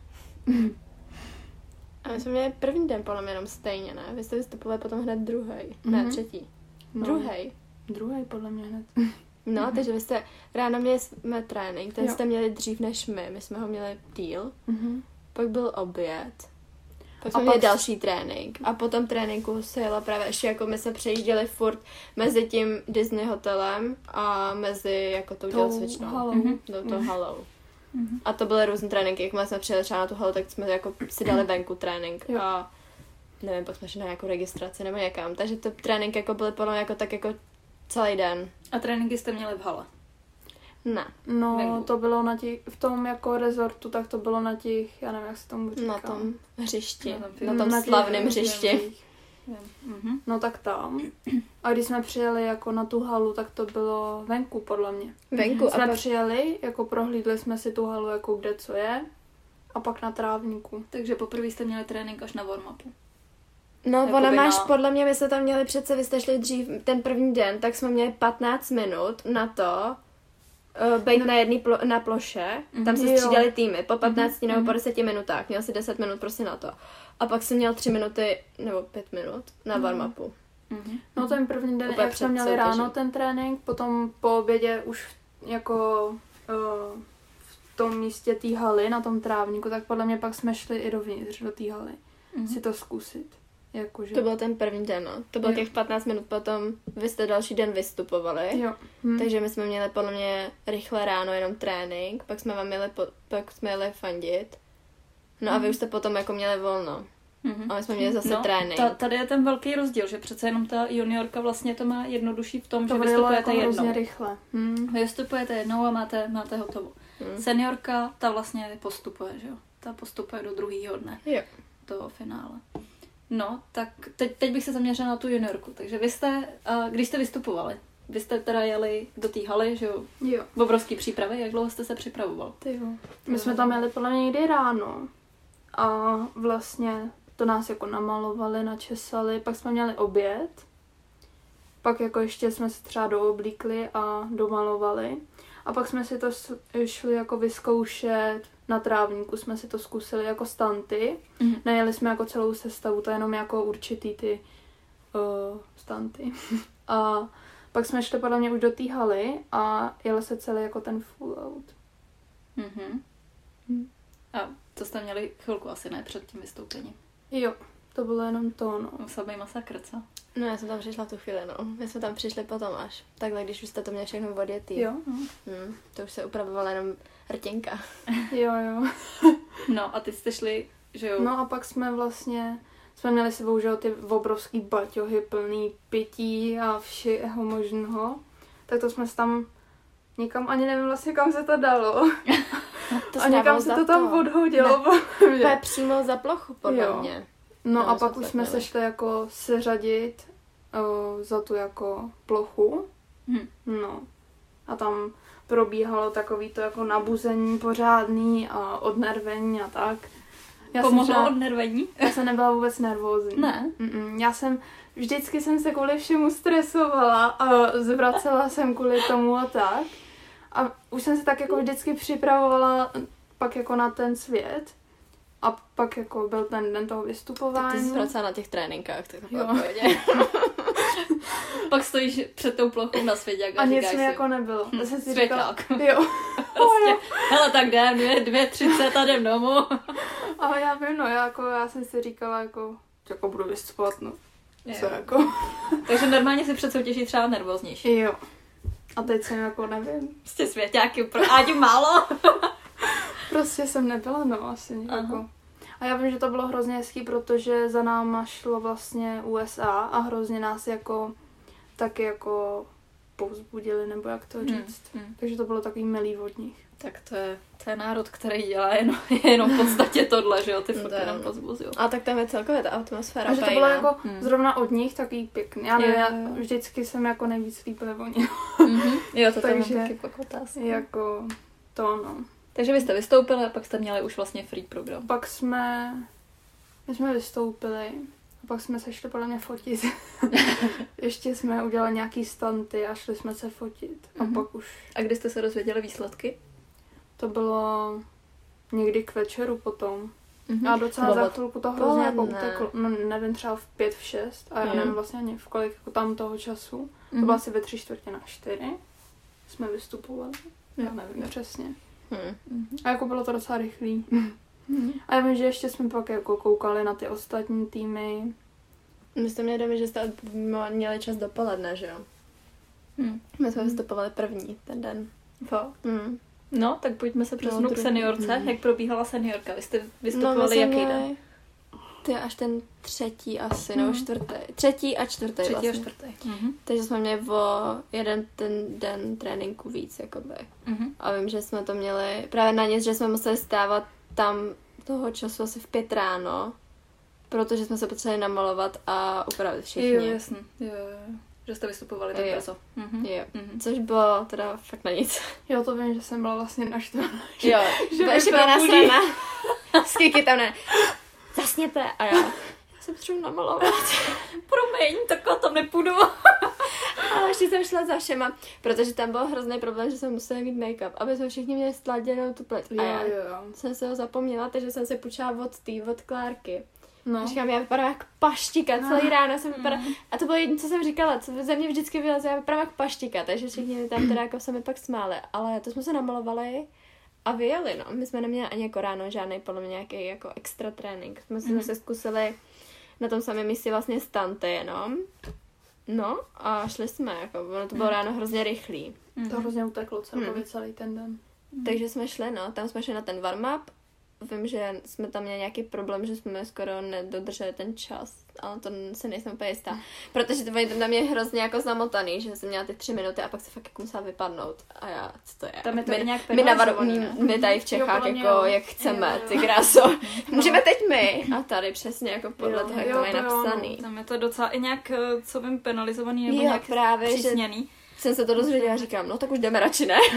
A my jsme měli první den podle mě jenom stejně, ne? Vy jste vystupovali potom hned druhý, ne Mhm. třetí. no. Druhý. Druhý podle mě hned. No, takže vy jste, ráno měli jsme trénink, ten Jo. jste měli dřív než my, my jsme ho měli díl, Mhm. pak byl oběd, pak A jsme měli pak- další trénink a potom tréninku se jela právě ještě jako my jsme přejížděli furt mezi tím Disney hotelem a mezi jako tou tělocvičnou. halou. Mhm. Do toho halou. Mhm. A to byly různé tréninky, jakmile jsme přijeli třeba na tu halu, tak jsme jako si dali venku trénink Jo. a nevím, pak jsme šli na nějakou registraci nebo někam, takže to trénink jako byly podle mě jako tak jako celý den. A tréninky jste měli v hale. Ne, No, Venku. to bylo na těch, v tom jako rezortu, tak to bylo na těch, já nevím, jak se tomu říká. na tom hřišti, Na tom na Mm, tom na těch slavném hřištích. hřišti. Mhm. No tak tam. A když jsme přijeli jako na tu halu, tak to bylo venku, podle mě. Venku a Jsme pak přijeli, jako prohlídli jsme si tu halu, jako kde co je. A pak na trávníku. Takže poprvé jste měli trénink až na warm-upu. No, Jakoby ona máš, na- podle mě, my jsme tam měli přece, vy jste šli dřív, ten první den, tak jsme měli patnáct minut na to, uh, být No. na jedné plo- na ploše, tam se Jo. střídali týmy, po patnácti nebo mhm. po deseti minutách, měl si deset minut prostě na to. A pak jsem měl tři minuty, nebo pět minut na Mhm. warm-upu. Mhm. No ten první den, Úplně jak jsme před měli soutěží. ráno ten trénink, potom po obědě už jako uh, v tom místě té haly, na tom trávníku, tak podle mě pak jsme šli i dovnitř do té haly. Mhm. Si to zkusit. Jakože. To byl ten první den, no. To bylo Jo. těch patnáct minut, potom vy jste další den vystupovali. Jo. Hm. Takže my jsme měli podle mě rychle ráno jenom trénink, pak jsme vám měli, po, pak jsme jeli fandit. No a vy už jste potom jako měli volno. Mhm. A my jsme měli zase No, trénink. ta, tady je ten velký rozdíl, že přece jenom ta juniorka vlastně to má jednodušší v tom, To že bylo vystupujete jako hrozně jednou. rychle. Hm. Vy vystupujete jednou a máte, máte hotovo. Hmm. Seniorka, ta vlastně postupuje, že jo? Ta postupuje do druhého dne, Jo. do finále. No, tak teď, teď bych se zaměřila na tu juniorku. Takže vy jste, uh, když jste vystupovali, vy jste teda jeli do té haly, že jo? Jo. V obrovský přípravy, jak dlouho jste se připravoval? Ty jo. My jsme tam jeli podle mě někdy ráno a vlastně to nás jako namalovali, načesali, pak jsme měli oběd, pak jako ještě jsme se třeba dooblíkli a domalovali a pak jsme si to s- šli jako vyzkoušet na trávníku, jsme si to zkusili jako stanty, Mhm. nejeli jsme jako celou sestavu, to je jenom jako určitý ty uh, stanty a pak jsme šli podle mě už do té haly a jeli se celý jako ten full out. Mhm. Hm. A to jste měli chvilku asi, ne, před tím vystoupením. Jo, to bylo jenom to, no. Musel být masakr, co? No já jsem tam přišla v tu chvíli, no. My jsme tam přišli potom až. Takhle, když už jste to měli všechno odjetý. Jo, Hmm, to už se upravovala jenom rtěnka. jo, jo. No a ty jste šli, že jo? No a pak jsme vlastně, jsme měli s sebou, že jo, ty obrovský baťohy plný pití a všeho možného. Tak to jsme se tam nikam, ani nevím vlastně, kam se to dalo. To A někam se to tam odhodilo. podle mě. To je přímo za plochu, podle Jo. mě. No To a jsme pak se už tak jsme měli. se šli jako seřadit uh, za tu jako plochu. Hm. No. A tam probíhalo takový to jako nabuzení pořádný a odnervení a tak. Já jsem, Pomohlo třeba, od nervení? já jsem nebyla vůbec nervózní. Ne. Mm-mm. Já jsem, vždycky jsem se kvůli všemu stresovala a zvracela jsem kvůli tomu a tak. A už jsem se tak jako vždycky připravovala pak jako na ten svět. A pak jako byl ten den toho Tak ty vystupování. jsi zvracela na těch tréninkách, tak to Jo. bylo v pohodě. Pak stojíš před tou plochou na svěďák a, A nic říkáš mi si, jako nebylo. Já jsem si říkala, svěťák. jo. Prostě, hele, tak jdem, dvě, dvě, třicet a jdem domů. Ale já vím, no, já, jako, já jsem si říkala, jako, jako budu vystupovat, no. Co Jo. jako? Takže normálně si před soutěží třeba nervóznější. Jo. A teď jsem jako nevím. Prostě svěťáky pro Áďu málo. Prostě jsem nebyla, no, asi jako. A já vím, že to bylo hrozně hezký, protože za náma šlo vlastně U S A a hrozně nás jako taky jako povzbudili, nebo jak to říct. Hmm, hmm. Takže to bylo takový milý od nich. Tak to je, to je národ, který dělá jenom, jenom v podstatě tohle, že jo, ty No furt to je jenom ono. pozbuzují. A tak tam je celkově ta atmosféra A že to úplně bylo jiná. jako Hmm. zrovna od nich takový pěkný. Já nevím, Jo, já jo. vždycky jsem jako nejvíc líbila o nich. Mhm. Jo, to tam Takže- mám taky pak otázka. Jako to, no. Takže vy jste vystoupili a pak jste měli už vlastně free program. Pak jsme, my jsme vystoupili a pak jsme se šli podle mě fotit. Ještě jsme udělali nějaký stanty a šli jsme se fotit. A Mhm. pak už A kdy jste se dozvěděli výsledky? to bylo někdy k večeru potom. Mhm. A docela Bylo za chvilku to hrozně jako odpoledne. uteklo. No, nevím, třeba v pět, v šest. A já Jo. nevím vlastně ani v kolik jako tam toho času. To Mhm. bylo asi ve tři čtvrtě na čtyři. Jsme vystupovali. Já Jo, nevím jo. přesně. Hmm. Mhm. A jako bylo to docela rychlý. Mhm. A já vím, že ještě jsme pak jako koukali na ty ostatní týmy. My jste měli domy, že jste měli čas dopoledne, že jo? Mhm. My jsme vystupovali první ten den. Fakt? Hmm. No, tak pojďme se přesunout No, k druhý. seniorce. Mhm. Jak probíhala seniorka? Vy jste No, my vystupovali jsme jaký měli- den? Ty až ten třetí asi, Mhm. nebo čtvrtý. Třetí a čtvrtý Třetí vlastně. a čtvrtý. Mhm. Takže jsme měli o jeden ten den tréninku víc, jakoby. Mhm. A vím, že jsme to měli právě na nic, že jsme museli stávat tam toho času asi v pět ráno, protože jsme se potřebovali namalovat a upravit všichni. Jo, jasně. Jo, jo. Že jste vystupovali tak Jo. brzo. Mhm. Jo. Mhm. Což bylo teda fakt na nic. Jo, to vím, že jsem byla vlastně naštvaná. Jo, že byla mi ještě byla probudí. nasraná. S Kiki tam ne. Zasněte. A já. se potřebuji namalovat. Promiň, takhle tam nepůjdu. Ale ještě jsem šla za všema, protože tam byl hrozný problém, že jsem musela mít make-up, aby jsme všichni měli sladěnou tu pleť. Jo, A já jo, jo. jsem se ho zapomněla, takže jsem se půjčila od tý, od Klárky. No. A říkám, já vypadám jak paštika, celý ráno jsem vypadala. A to bylo jediné, co jsem říkala, co ze mě vždycky vyleze, já vypadám jak paštika, takže všichni mi tam teda jako se mi pak smáli. Ale to jsme se namalovali a vyjeli, no. My jsme neměli ani jako ráno žádný, podle mě nějaký jako extra trénink. Jsme si mm-hmm. zase zkusili na tom samém místě vlastně stanty jenom. No a šli jsme, jako, ono to bylo ráno hrozně rychlý. Mm-hmm. To hrozně uteklo celkově mm. celý ten den. Mm. Takže jsme šli, no, tam jsme šli na ten warm-up. Vím, že jsme tam měli nějaký problém, že jsme skoro nedodrželi ten čas, ale to se nejsem úplně jistá. Protože to oni tam je hrozně jako zamotaný, že jsem měla ty tři minuty a pak se fakt jako musela vypadnout. A já, co to je? Tam je to my, nějak my, navaru, penalizovaný, my tady v Čechách jo, jako jo. jak chceme, jo, jo. ty kráso. Můžeme teď my. A tady přesně jako podle Jo, toho, jak jo, to mají to jo, no. napsaný. Tam je to docela i nějak, co vím, penalizovaný nebo Jo, nějak právě, že- přísněný. Jsem se to dozvěděla a říkám, no tak už jdeme radši, ne?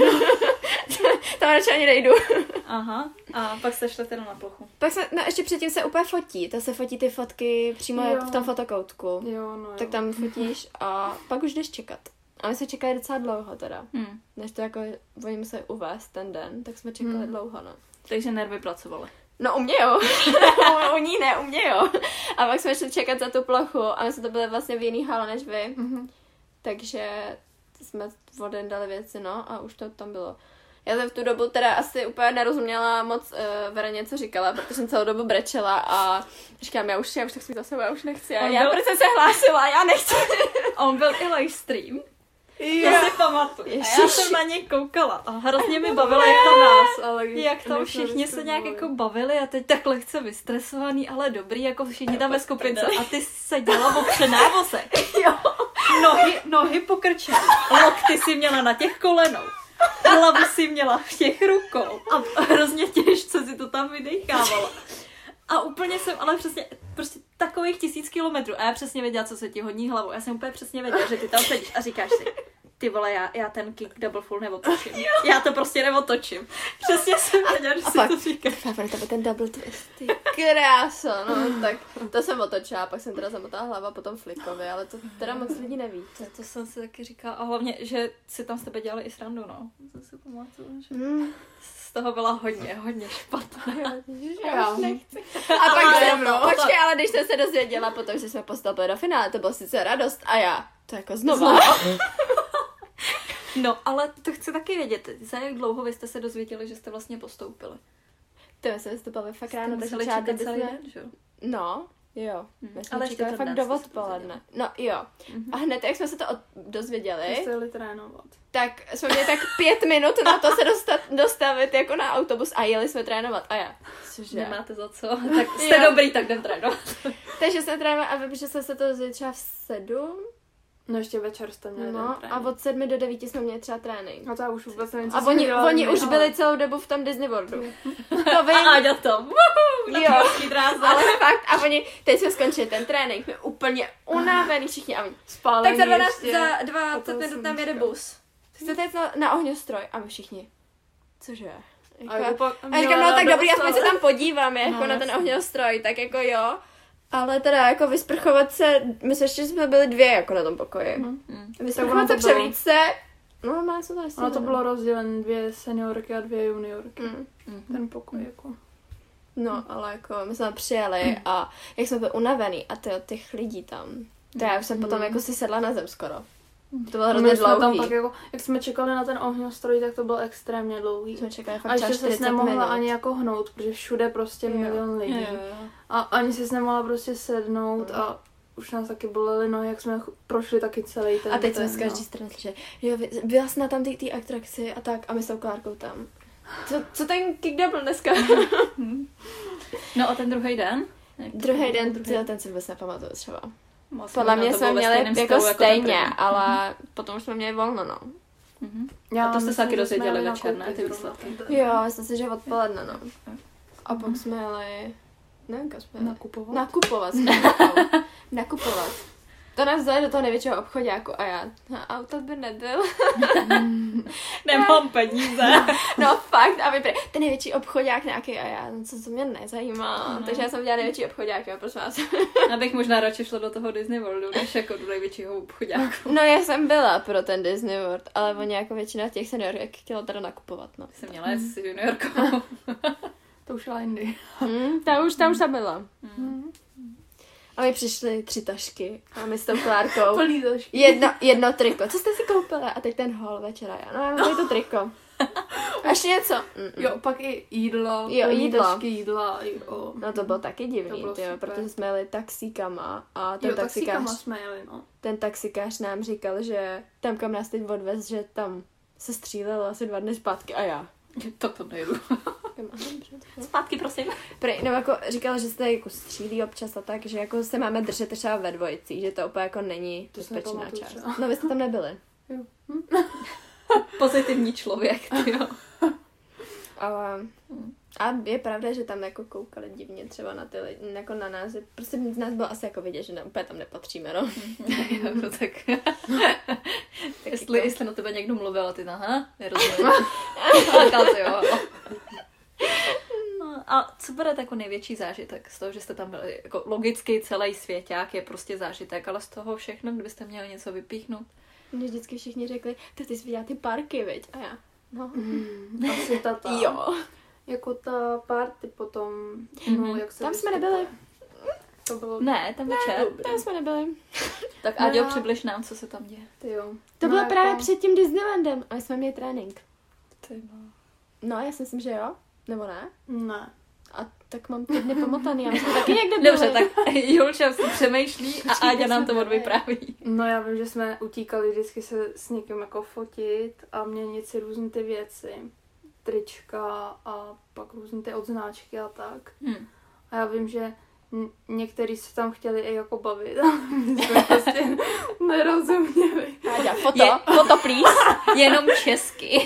Tam radši ani nejdu. Aha, a pak jste šli teda na plochu. Pak se, no ještě předtím se úplně fotí, to se fotí ty fotky přímo Jo. jak v tom fotokoutku. Jo, no jo. Tak tam fotíš a pak už jdeš čekat. A my jsme čekali docela dlouho teda. Hmm. Než to jako oni museli uvést ten den, tak jsme čekali Hmm. dlouho, no. Takže nervy pracovaly. No u mě jo. u, u ní ne, u mě jo. A pak jsme šli čekat za tu plochu a my jsme to byli vlastně v jiný hale než vy. Mhm. Takže jsme v den dali věci, no, a už to tam bylo. Já jsem v tu dobu teda asi úplně nerozuměla moc uh, Vereně, co říkala, protože jsem celou dobu brečela a říkám, já už, já už tak si za sebou, já už nechci. A On já byl- proč jsem se hlásila, já nechci. On byl i live stream. Jo. Já si pamatuju. A já Ježiši. jsem na něj koukala a hrozně mi bavilo, jak tam nás. Ale Jak tam všichni se nějak jako bavili a teď tak lehce vystresovaný, ale dobrý, jako všichni tam ve skupince. A ty seděla opřená voze. Jo. Nohy, nohy pokrčené. Lokty si měla na těch kolenou. Hlavu si měla v těch rukou. A hrozně těžce si to tam vydechávala. A úplně jsem, ale přesně, prostě takových tisíc kilometrů. A já přesně věděla, co se ti hodí hlavou. Já jsem úplně přesně věděla, že ty tam sedíš a říkáš si, ty vole, já, já ten kick double full neotočím. Já to prostě neotočím. Přesně jsem věděla, že A si pak, to říkáš. fakt, to byl ten double twist, ty kráso, no, tak to jsem otočila, pak jsem teda zamotala hlava potom flikovi, ale to teda moc lidí neví. To, to jsem si taky říkala. A hlavně, že si tam s tebe dělali i srandu, no. To si pamatuju, že Hmm. z toho byla hodně, hodně špatná. Já už nechci. A pak Ale jsem, no, počkej, ale když jsem se dozvěděla potom, že jsme postoupili do finále, to bylo sice radost a já, to jako znova. No, ale to chci taky vědět. Za jak dlouho vy jste se dozvěděli, že jste vlastně postoupili? To jsme vystupovali fakt ráno, takže museli třeba čekat kdyby celý jsme... den, že jo? No, jo. Hmm. My jsme Ale ale ještě čekali ten fakt den do jste se odpoledne. No jo. A hned, jak jsme se to od- dozvěděli, Jste jeli trénovat. tak jsme měli tak pět minut na to se dostat, dostavit jako na autobus a jeli jsme trénovat. A já, cože? Nemáte za co. Tak jste Jo. dobrý, tak jdem trénovat. Takže jsme trénovali a vím, že jsme se to dozvěděli třeba v sedm. No ještě večer jste měli No ten a od sedmi do devíti jsme měli třeba trénink. No to já už vůbec nevím, co A jsme oni, dělali oni my, už ale- byli celou dobu v tom Disney Worldu. To A vím, Áďa tam. Woohoo, na Jo. tvorský dráze. ale fakt. A oni, teď jsme skončili ten trénink, my úplně unavený všichni. A oni, Spálení tak za dvanáct, ještě. za A dvacet to minut jsem tam jede říkala. bus. Chcete jít na, na ohňostroj? A my všichni. Cože? A Jako, jako pak- a říkám, měla no tak dobrý, radost, aspoň se ale- tam podíváme, jako No, na ten jasně. ohňostroj, tak jako jo. Ale teda jako vysprchovat se, my se ještě jsme byli dvě jako na tom pokoji. Mhm. Mm. Vysprchovat se, Tak ono to bylo. převít se, no má se to nestihlo. Ono to bylo rozdělené dvě seniorky a dvě juniorky. Mm. Ten pokoj jako. No, ale jako my jsme přijeli a jak jsme byli unavený a ty od těch lidí tam, to já už jsem potom jako si sedla na zem skoro. To bylo hrozně My jsme tam dlouhý. pak jako, jak jsme čekali na ten ohňostroj, tak to bylo extrémně dlouhý. Jsme čekali fakt A třeba ještě ses čtyřicet nemohla minut. ani jako hnout, protože všude prostě Jo. milion lidí. Jo, jo. A ani ses nemohla prostě sednout a už nás taky bolely nohy, jak jsme ch- prošli taky celý ten A teď ten, jsme z každé strany slyšeli, jo, vy- byla jsi na tam té té atrakci a tak a my s tou Klárkou tam. Co, co ten kick double dneska? No a ten druhý den? Jak to Druhý bylo? den, Druhý tyjo, ten si vůbec nepamatuju třeba. Moc Podle možná mě to jsme bylo ve měli stejném jako stavu ten stejně, první. ale potom jsme měli volno, no. Mhm. Já A to jste se myslím, taky že jsme dozvěděli jeli večer, ne, nakoupit ty zrovna výsledky? ten- Jo, myslím si, že odpoledne, no. A pak jsme jeli, nevím, kam jsme jeli. Nakupovat. Nakupovat jsme jeli. Nakupovat. To nás vzali do toho největšího obchodáku a já, na auto by nebyl. Nemám peníze. No fakt, a vypr- ten největší obchodák nějaký a já, no co to mě nezajímá. No. Takže já jsem udělala největší obchodák, jo, prosím vás. Abych možná radši šla do toho Disney Worldu, než jako do největšího obchodáku. No já jsem byla pro ten Disney World, ale oni jako většina těch seniorek chtěla teda nakupovat, no. Jsem měla jet s juniorkou. To už šla jindy. Hmm, ta už, ta už tam byla. Hmm. A my přišly tři tašky a my s tou Klárkou. Plný tašky. Jedno, jedno triko. Co jste si koupila? A teď ten hol večera. Já, no já mám tady to triko. A ještě něco. Mm-mm. Jo, pak i jídlo. Jo, plný jídlo. tašky jídla. Jo. No to bylo taky To divný, bylo tyjo, super. protože jsme jeli taxíkama a ten Jo, taxikář, taxíkama jsme jeli, no. ten taxikář nám říkal, že tam, kam nás teď odvez, že tam se střílelo asi dva dny zpátky a já. To to nejdu. Zpátky. Zpátky, prosím. Prej, no jako říkal, že se tady jako střílí občas a tak, že jako se máme držet třeba ve dvojici, že to úplně jako není To si bezpečná nepamatuju část. třeba. No vy jste tam nebyli. Jo. Pozitivní člověk, tyjo. Ale a je pravda, že tam jako koukali divně třeba na ty lidi, jako na nás. Prostě z nás bylo asi jako vidět, že ne, úplně tam nepatříme, no. No tak... jestli, jestli na tebe někdo mluvil a ty, aha, nerozumím. Takal ty, jo. No, a co bude jako největší zážitek z toho, že jste tam byli? Jako logicky celý svěťák je prostě zážitek, ale z toho všechno, kdybyste měli něco vypíchnout. Mě vždycky všichni řekli, ty ty jsi viděla ty parky, viď? A já, no. Hmm, asi ta, ta. Jo. Jako ta party potom, Mhm. no, jak se Tam jsme vystupuje. nebyli. To bylo Ne, ten večer. dobrý. Tam jsme nebyli. Tak No Aďo, já- přibliž nám, co se tam děje. Ty jo. To No, bylo jako- právě před tím Disneylandem, ale jsme měli trénink. Ty no. No, já si myslím, že jo. Nebo ne? Ne. A tak mám ty dny pomotaný, já jsme taky někde byli. Dobře, tak Julča si přemýšlí a Áďa nám to odvypráví. No já vím, že jsme utíkali vždycky se s někým jako fotit a měnit si různé ty věci. Trička a pak různé ty odznáčky a tak. Hm. A já vím, že n- někteří se tam chtěli i jako bavit. A my jsme prostě nerozuměli. Áďa, foto, Je- foto please. Jenom česky.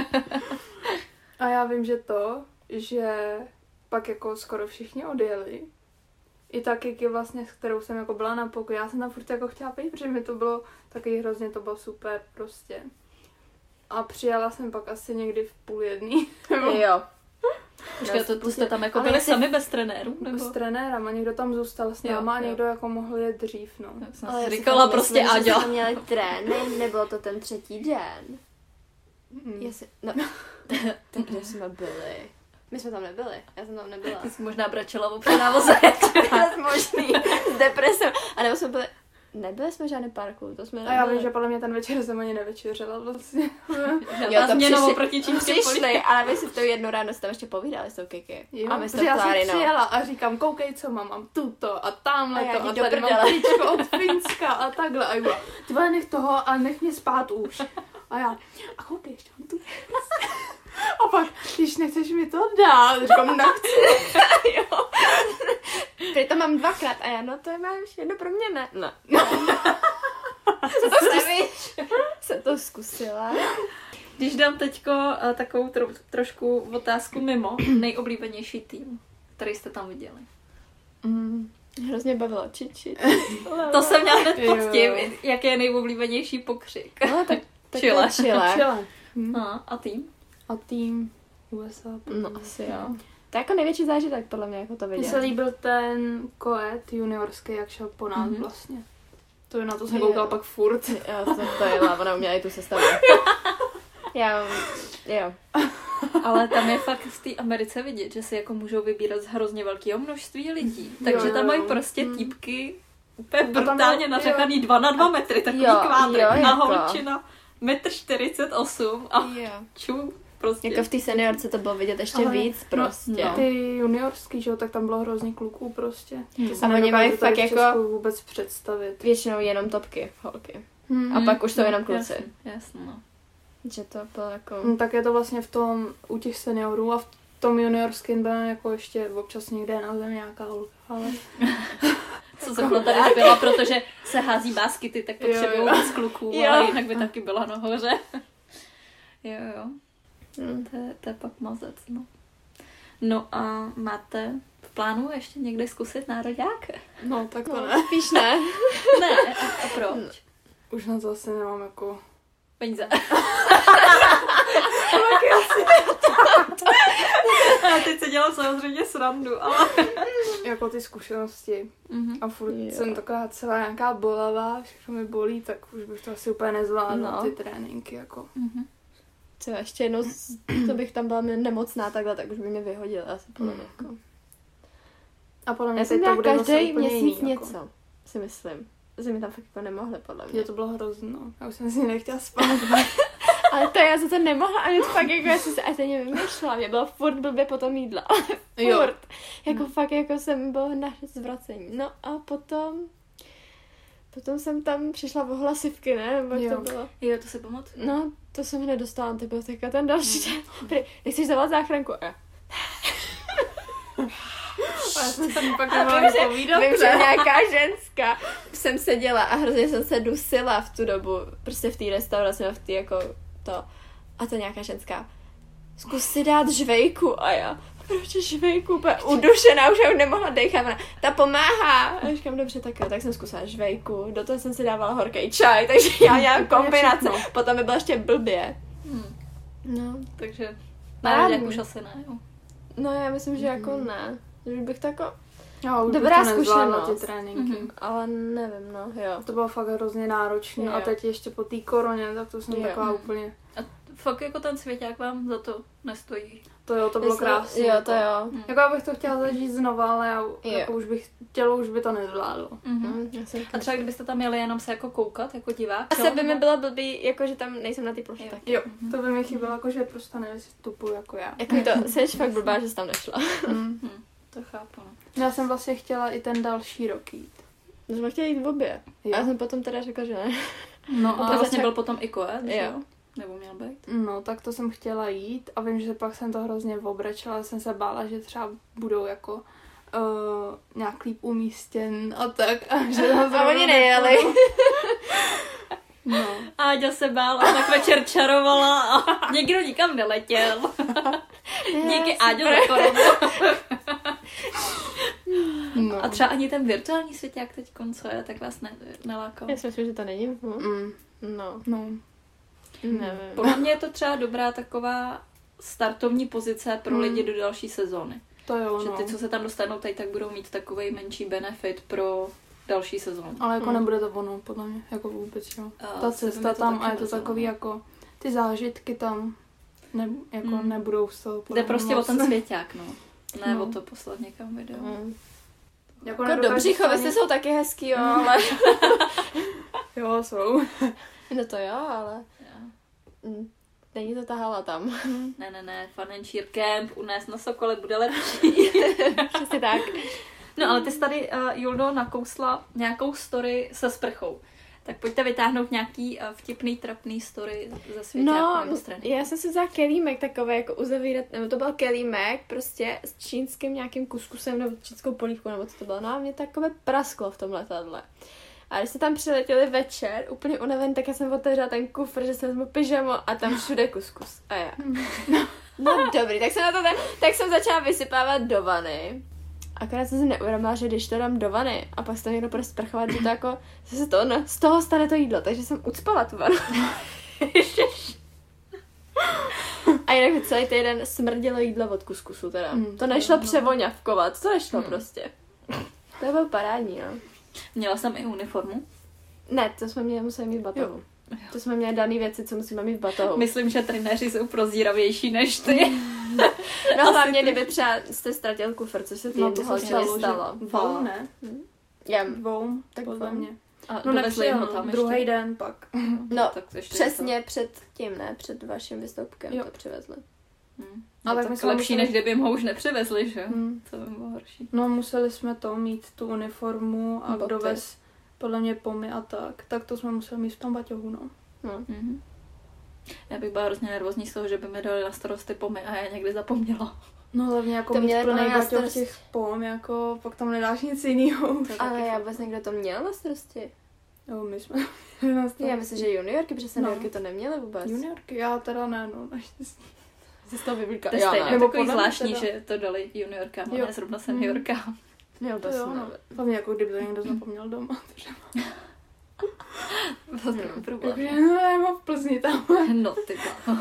A já vím, že to, že pak jako skoro všichni odjeli. I ta Kiki vlastně, s kterou jsem jako byla na pokoji. Já jsem tam furt jako chtěla být, protože mi to bylo taky hrozně, to bylo super prostě. A přijela jsem pak asi někdy v půl jedný. Jo. Počkej, to, to jste tam jako Ale byli jestli- sami bez trenérů? Nebo? S trenérem a někdo tam zůstal s Jo, náma a jo. někdo jako mohl jet dřív, no. Já jsem Ale si já si říkala fakt prostě myslím, že Áďa. jsme měli trénink, nebylo to ten třetí den. Mm. Jestli, no, tak kde jsme byli? My jsme tam nebyli, já jsem tam nebyla. Ty jsi možná brečela o přenávoze. To je možný, s depresem. A nebo jsme byli, nebyli jsme v žádném parku, to jsme A já nebyli. vím, že podle mě ten večer jsem ani nevečeřela vlastně. Já to změnou přišli- oproti čímským Přišli, ale my si to jednu ráno s tam ještě povídali s tou Kiki. Jo, A my s tou protože já jsem Klárinou. přijela a říkám, koukej, co mám, mám tuto a tamhle A já to jdi a do tady mám prdele. tričko od Finska a takhle. A Jula, ty vole, nech toho a nech mě spát už. A já, a koukej, ještě mám tu. A pak, když nechceš mi to dát, říkám, nechci. Jo. Prý to mám dvakrát a já, no to je máš jedno pro mě, ne? No. Co to zkusíš? Jsem to zkusila. Když dám teďko uh, takovou tro, trošku otázku mimo, nejoblíbenější tým, který jste tam viděli. Mm. Hrozně bavilo čiči. To jsem měla hned Jo. pod tím, jaký je nejoblíbenější pokřik. No, tak, tak Chile. to je chile. Chile. Hm. No, a tým? A tým U S A. No asi jo. To je jako největší zážitek podle mě, jako to Mně se vidět. líbil ten koet juniorský, jak šel po nás Mhm. vlastně. To je na to jsem Jo. koukala pak furt. Jo, to, to je ona uměla i tu sestavu. Já, jo. Ale tam je fakt v té Americe vidět, že si jako můžou vybírat z hrozně velkého množství lidí. Takže Jo, tam jo, mají jo. prostě Hmm. týpky úplně tam bylo- brutálně jo. nařekaný dva na dva metry, takový Jo, kvádry. jo, A jako. holčina metr čtyřicet osm a Jo. čů prostě. Jako v té seniorce to bylo vidět ještě Ale- víc prostě. no. Ty juniorský, že jo, tak tam bylo hrozně kluků prostě. To si A oni nedokážu mají tady fakt v jako- Česku vůbec představit. Většinou jenom topky, holky. Hmm. A pak už jsou jenom kluci. Jasně, jasně, no. Že to bylo jako... Hmm, tak je to vlastně v tom, u těch seniorů a v tom juniorským byl jako ještě občas někde na zemi nějaká holka, ale... Co zrovna tady nebyla, protože se hází báskyty, tak potřebují Jo, jo. víc kluků, Jo. ale jinak by taky byla nahoře. Jo, jo. Hmm. To je, to je pak mazec, no. No a máte v plánu ještě někdy zkusit nároďák? No, tak to No, ne. spíš ne. Ne, a, a proč? Už na to asi nemám jako... Peníze. A teď se dělám samozřejmě srandu, ale... jako ty zkušenosti. Mhm. A furt Jo. jsem taková celá nějaká bolavá, všechno mi bolí, tak už bych to asi úplně nezvládla, No. ty tréninky, jako. Mhm. Co ještě jednou, z- co bych tam byla nemocná takhle, tak už by mě vyhodila asi podle mě. Jako. A podle mě Já jsem teď to měla bude zase každý úplně měsíc jiný, něco, jako. si myslím. Že mi tam fakt jako nemohli, podle mě. Mně to bylo hrozno. Já už jsem si nechtěla spát. Ale to já za to nemohla, ani to fakt jako, já jsem se ani mě vymýšlela, mě bylo furt blbě po tom jídla, ale Jo. furt. Jako fakt jako jsem byla na zvracení. No a potom, potom jsem tam přišla o hlasivky, ne? Nebo jak Jo. to bylo? Jo, to si pamatuju. No, to jsem hned dostala antibiotika, ten další den. Prý, nechceš zavolat záchranku? A já, A já jsem si pak A nemohla vím, že- povídat. vím, že nějaká ženská jsem seděla a hrozně jsem se dusila v tu dobu, prostě v té restauraci, no v té jako to. A to nějaká ženská, zkus si dát žvejku. A já, proč žvejku? Úplně udušená, už já už nemohla dechat. Ona, ta pomáhá. A já říkám, dobře, tak jo, tak jsem zkusila žvejku. Do toho jsem si dávala horký čaj, takže já měla kombinace. Potom mi bylo ještě blbě. Hmm. No, Takže Parádní. nároďák už asi ne, jo. no já myslím, že jako ne. Že bych to jako, Já už Dobrá bych to nezvládla, zkušenost. ty tréninky. Mhm. ale nevím, no, jo. To bylo fakt hrozně náročné. Jo. A teď ještě po té koroně, tak to jsem Jo. taková úplně... A fakt jako ten svěťák vám za to nestojí. To jo, to bylo Myslím- krásné. Jo, to jo. Hm. Jako já bych to chtěla zažít znova, ale já, Jo. jako už bych, tělo už by to nezvládlo. Mhm. Mm, já jsem A třeba kdybyste tam měli jenom se jako koukat, jako divák, Asi jo, by mi nebo- bylo blbý, jako že tam nejsem na té ploše Jo. taky. Jo, to by mi chybělo, jako že prostě nevystupuju jako já. Jako to, jsi fakt blbá, že jsi tam nešla. Mm. Hm, to chápu. no. Já jsem vlastně chtěla i ten další rok jít. My jsme chtěli jít v obě. Jo. A já jsem potom teda řekla, že ne. No To a vlastně začal- byl potom i koet, že Jo. jo? Nebo měl být? No, tak to jsem chtěla jít a vím, že pak jsem to hrozně obrečela, jsem se bála, že třeba budou jako uh, nějak líp umístěn a tak. A, že tam A zrovna oni nejeli. nepůjdu. No. Áďa se bála, tak večer čarovala a někdo nikam neletěl. Díky Áďo za koronu. No. A třeba ani ten virtuální svěťák teď co je, tak vás ne, nelákal. Já si myslím, že to není. Hm? Mm, No, no. nevím. Podle mě je to třeba dobrá taková startovní pozice pro Hmm. lidi do další sezóny. To jo, Že no. ty, co se tam dostanou teď, tak budou mít takový menší benefit pro další sezónu. Ale jako Mm. nebude to ono, podle mě, jako vůbec, jo. A Ta se mi cesta to tam taky a je to mrzelo. takový jako, ty zážitky tam ne, jako Mm. nebudou z toho podle Jde prostě mě o moc. ten svěťák, no. Ne No. o to poslat někam video. Hm. Jako Jako nedokážu dobří to ani- chovy jsou taky hezký, jo, ale... Jo, jsou. No to jo, ale... Já. hm, Není to tahala tam. Ne, ne, ne, Fun and Cheer Camp, unést na Sokole bude lepší. Přesně tak. No ale ty jsi tady, uh, Juldo, nakousla nějakou story se sprchou. Tak pojďte vytáhnout nějaký uh, vtipný, trapný story ze svěťáku No, nebo strany. já jsem si vzala kelímek takový, jako uzavírat, nebo to byl kelímek prostě s čínským nějakým kuskusem nebo čínskou polívkou, nebo co to bylo. No a mě takové prasklo v tom letadle. A když jsme tam přiletěli večer, úplně unavený, tak já jsem otevřela ten kufr, že jsem vezmu pyžamo a tam všude kuskus. A já. No dobrý, tak jsem, na to tak, tak jsem začala vysypávat do vany. Akorát jsem si neuvědomila, že když to dám do vany a pak se to někdo bude sprchovat, že to jako, že se to, no, z toho stane to jídlo, takže jsem ucpala tu vanu. A jinak mi celý týden smrdilo jídlo od kuskusu teda. Mm, To nešlo no. převoňavkovat, to nešlo Mm. prostě. To bylo parádní, no. Měla jsem i uniformu. Ne, to jsme měli, museli mít v batohu. To jsme měli daný věci, co musíme mít v batohu. Myslím, že trenéři jsou prozíravější než ty. No hlavně, kdyby třeba jste ztratil kufr, což se No týden to se stalo. stalo, stalo. že dvou, ne? Já, Dvou, Tak podle dvou. mě. A No dovezli nepřijel, ho no, tam druhý ještě. den pak. no, tak to ještě přesně před tím, ne? Před vaším vystoupkem Jo. to přivezli. Hmm. Ale No, tak tak my jsme lepší, museli- než kdyby jim ho už nepřivezli, že? Hmm. To by bylo horší. No museli jsme to mít, tu uniformu a Boty. kdo vez podle mě pomy a tak, tak to jsme museli mít v tom baťohu, no. No. Mhm. Já bych byla hrozně nervózní z toho, že by mi dali na starosty pomy a já někdy zapomněla. No hlavně jako To mít měli plný plná baťoh starost. těch pom, jako pak tam nedáš nic jiného. To je Ale taky já fakt. vůbec někdo to měl na starosti. Jo, my jsme na Já myslím, že juniorky, protože No. seniorky to neměly vůbec. Juniorky, já teda ne, no, naštěstí. Jsi z toho vyvlíkala. To je Jo, stejně no. Nebo takový podle mě zvláštní, teda. že to dali juniorkám, a Jo. ne zrovna seniorkám. Jo, to To jo, jsem no. Hlavně jako kdyby to někdo zapomněl doma. To je trochu problém. Takže no, já mám v Plzni tam. No ty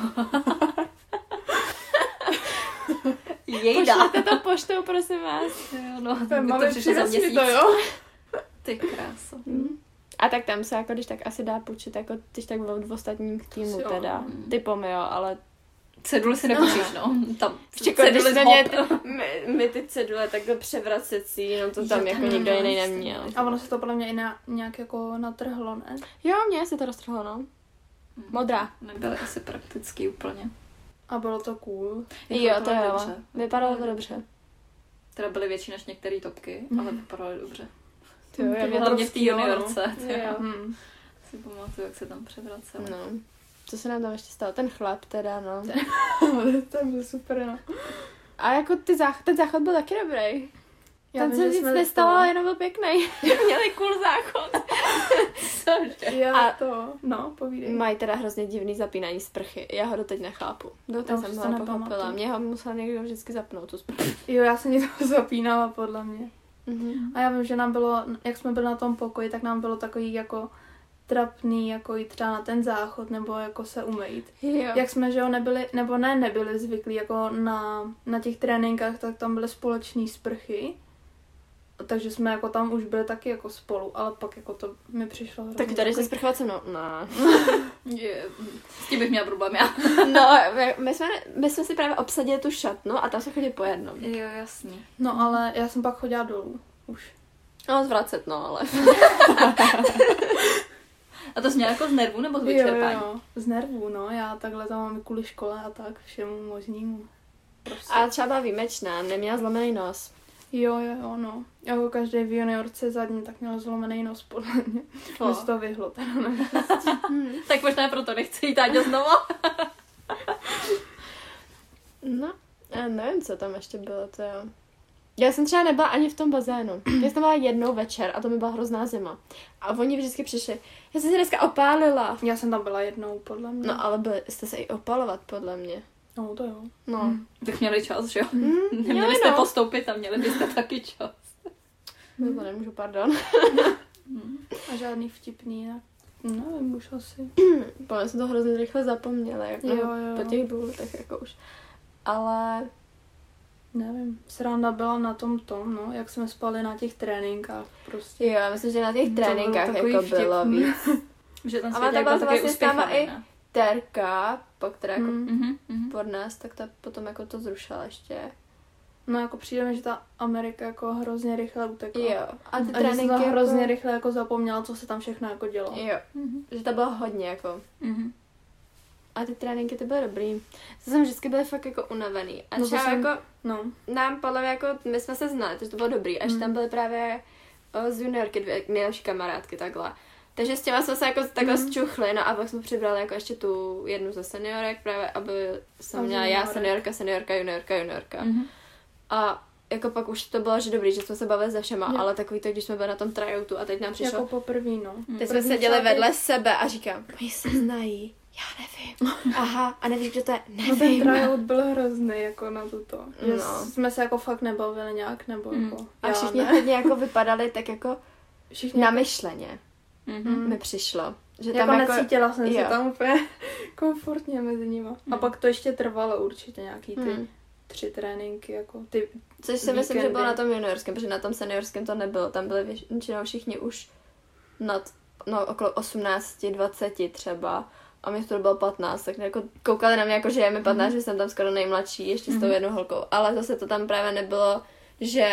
Jejda. Pošlete to poštou, prosím vás. Jo, no, To by máme, přišlo za přines mi měsíc. to, jo. Ty kráso. A tak tam se jako, když tak asi dá půjčit, jako když tak v ostatním týmu Jo. teda. Typom jo, ale Cedule si nepůjčíš, no. Tam Čekaj, když ceduly jsme z měli hop. ty, my, my ty cedule takhle převracecí, no to tam Jo, jako tam nikdo jo, jiný jasně. neměl. A ono se to podle mě i na, nějak jako natrhlo, ne? Jo, mně se to roztrhlo, no. Modrá. Nebyly asi praktický úplně. A bylo to cool. Jo, to Vypadalo jo. dobře. Vypadalo to dobře. Teda byly větší než některé topky, ale vypadaly dobře. To jo, já To bylo Hlavně v té jo, no. juniorce. ty Jo. Hmm. Si pamatuju, jak se tam převracel. No. Co se nám tam ještě stalo? Ten chlap teda, no. To bylo super, no. A jako ty zách- ten záchod byl taky dobrý. Já Tam vím, se že nic jsme nestalo, to- jenom byl pěkný. Měli cool záchod. Cože? Já A- to, no, povídej. Mají teda hrozně divný zapínání sprchy. Já ho doteď nechápu. Doteď Já jsem už ho to nepochopila. nepamatuju. Mě ho musel někdo vždycky zapnout, tu sprchu. Jo, já jsem něco zapínala, podle mě. Mhm. A já vím, že nám bylo, jak jsme byli na tom pokoji, tak nám bylo takový jako trapný, jako jít třeba na ten záchod, nebo jako se umýt. Jo. Jak jsme, že jo, nebyli, nebo ne, nebyli zvyklí, jako na, na těch tréninkách, tak tam byly společné sprchy. Takže jsme jako tam už byli taky jako spolu, ale pak jako to mi přišlo hrozně. Tak tady se takový- sprchovat se mnou? Ne. Je, s tím bych měla problém já. No, my, my, jsme, my jsme si právě obsadili tu šatnu a tam se chodí po jednom. Jo, jasný. No ale já jsem pak chodila dolů. Už. No, zvracet, no, ale. A to jsi měla jako z nervů nebo z Jo, vyčerpání? jo, z nervů, no. Já takhle tam mám i kvůli škole a tak, všemu možnému. Prostě. A třeba byla výjimečná, neměla zlomený nos. Jo, jo, jo, no. Jako každý v juniorce zadní, tak měl zlomený nos, podle mě. O. Mě se to vyhlo, teda nevím. Tak možná proto nechci jít Táďa znova. No, já nevím, co tam ještě bylo, to jo. Já jsem třeba nebyla ani v tom bazénu. Já jsem tam byla jednou večer a to mi byla hrozná zima. A oni vždycky přišli. Já jsem se dneska opálila. Já jsem tam byla jednou, podle mě. No, ale byli jste se i opalovat, podle mě. No, to jo. No. Tak měli čas, že jo? Mm, Neměli měli, jste no. postoupit a měli byste taky čas. Nebo nemůžu, pardon. A žádný vtipný, ne? Nevím, už asi. Podle mě jsem to hrozně rychle zapomněla. Jako Jo, jo. Po těch dvou letech jako už. Ale Nevím. Sranda byla na tom tom, no, jak jsme spali na těch tréninkách, prostě. jo, já myslím, že na těch To bylo tréninkách takový jako bylo vtipný. víc. Že tam A světě ta byla jako takový vlastně s náma uspěchaný, i- ne? Terka, po která jako Mm. Mhm, mhm. pod nás, tak ta potom jako to zrušila ještě. No, jako přijde mi, že ta Amerika jako hrozně rychle utekla. Jo. A ty A že tréninky jsem jako... hrozně rychle jako zapomněla, co se tam všechno jako dělo. Jo, Mhm, že to bylo hodně jako. mhm. A ty tréninky ty byly dobrý. To jsem vždycky byly fakt jako unavený. A No to třeba jsem- jako No. nám podle mě jako, my jsme se znali, takže to bylo dobrý. Až Mm. tam byly právě o, z juniorky dvě nejlepší kamarádky takhle. Takže s těma jsme se jako takhle Mm. zčuchli, no a pak jsme přibrali jako ještě tu jednu ze seniorek, právě aby jsem A měla já juniorek. seniorka, seniorka, juniorka, juniorka. Mhm. A jako pak už to bylo, že dobrý, že jsme se bavili se všema, Jo. ale takový to, když jsme byli na tom tryoutu a teď nám přišlo, Jako poprvý, no. teď jsme První seděli třeba vedle sebe a říkám, oni se znají, já nevím. Aha, a nevíš, kdo to je? No ten Nevím. tryout byl hrozný, jako na tuto. Že No. jsme se jako fakt nebavili nějak, nebo Mm. jako... A já všichni ne. hodně jako vypadali tak jako Všichni namyšleně Mhm. mi přišlo. Že jako tam jako, necítila jsem se jo. tam úplně komfortně mezi nima. A Mm. pak to ještě trvalo určitě nějaký ty Hmm. tři tréninky, jako ty... Což si myslím, že víkendy. bylo na tom juniorském, protože na tom seniorském to nebylo. Tam byli většinou všichni už nad, no okolo osmnáct, dvacet třeba. A mě to bylo patnáct, tak jako koukali na mě jako, že je mi patnáct, že jsem tam skoro nejmladší, ještě s tou Mhm. jednou holkou. Ale zase to tam právě nebylo, že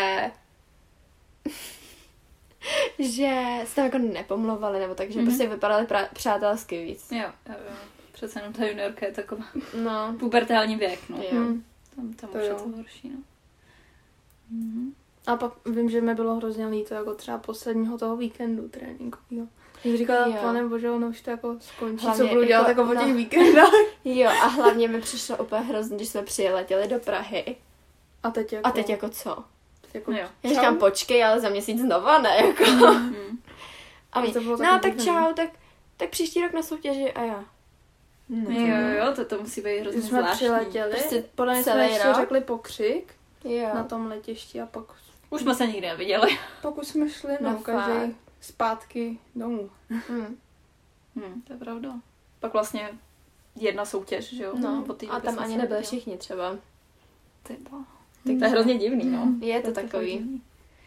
že se tam jako nepomlouvali, nebo tak, že Mhm. prostě vypadali pra- přátelsky víc. Jo, jo, jo. Přece jenom ta juniorka je taková No, pubertální věk, no. jo. Hmm. Tam, tam To už je jo. to horší, no. Mhm. A pak vím, že mi bylo hrozně líto, jako třeba posledního toho víkendu tréninkového. Když říkala, Jo. pane bože, ono už to jako skončí, Hlavně co budu dělat jako jako po na- těch víkendách. Jo, a hlavně mi přišlo úplně hrozně, když jsme přiletěli do Prahy. A teď jako... A teď jako co? teď jako Jo. Já říkám, počkej, ale za měsíc znova, ne? Jako. Mhm. A Ale my, to bylo no taky tak divný. čau, tak, tak příští rok na soutěži a já. No. Jo, jo, to, to musí být hrozně Když jsme zvláštní. přiletěli, Prostě podle mě jsme celý ještě rok. řekli pokřik Jo. na tom letišti a pak, Už jsme se nikdy neviděli. pak už jsme šli, no, No každý fakt. zpátky domů. Mm. Hm, to je pravda. Pak vlastně jedna soutěž, že jo? No, Od té a doby tam jsme ani se nebyli neviděli. všichni třeba. Ty bo. Takže- To je hrozně divný, no. Je to fakt takový. divný.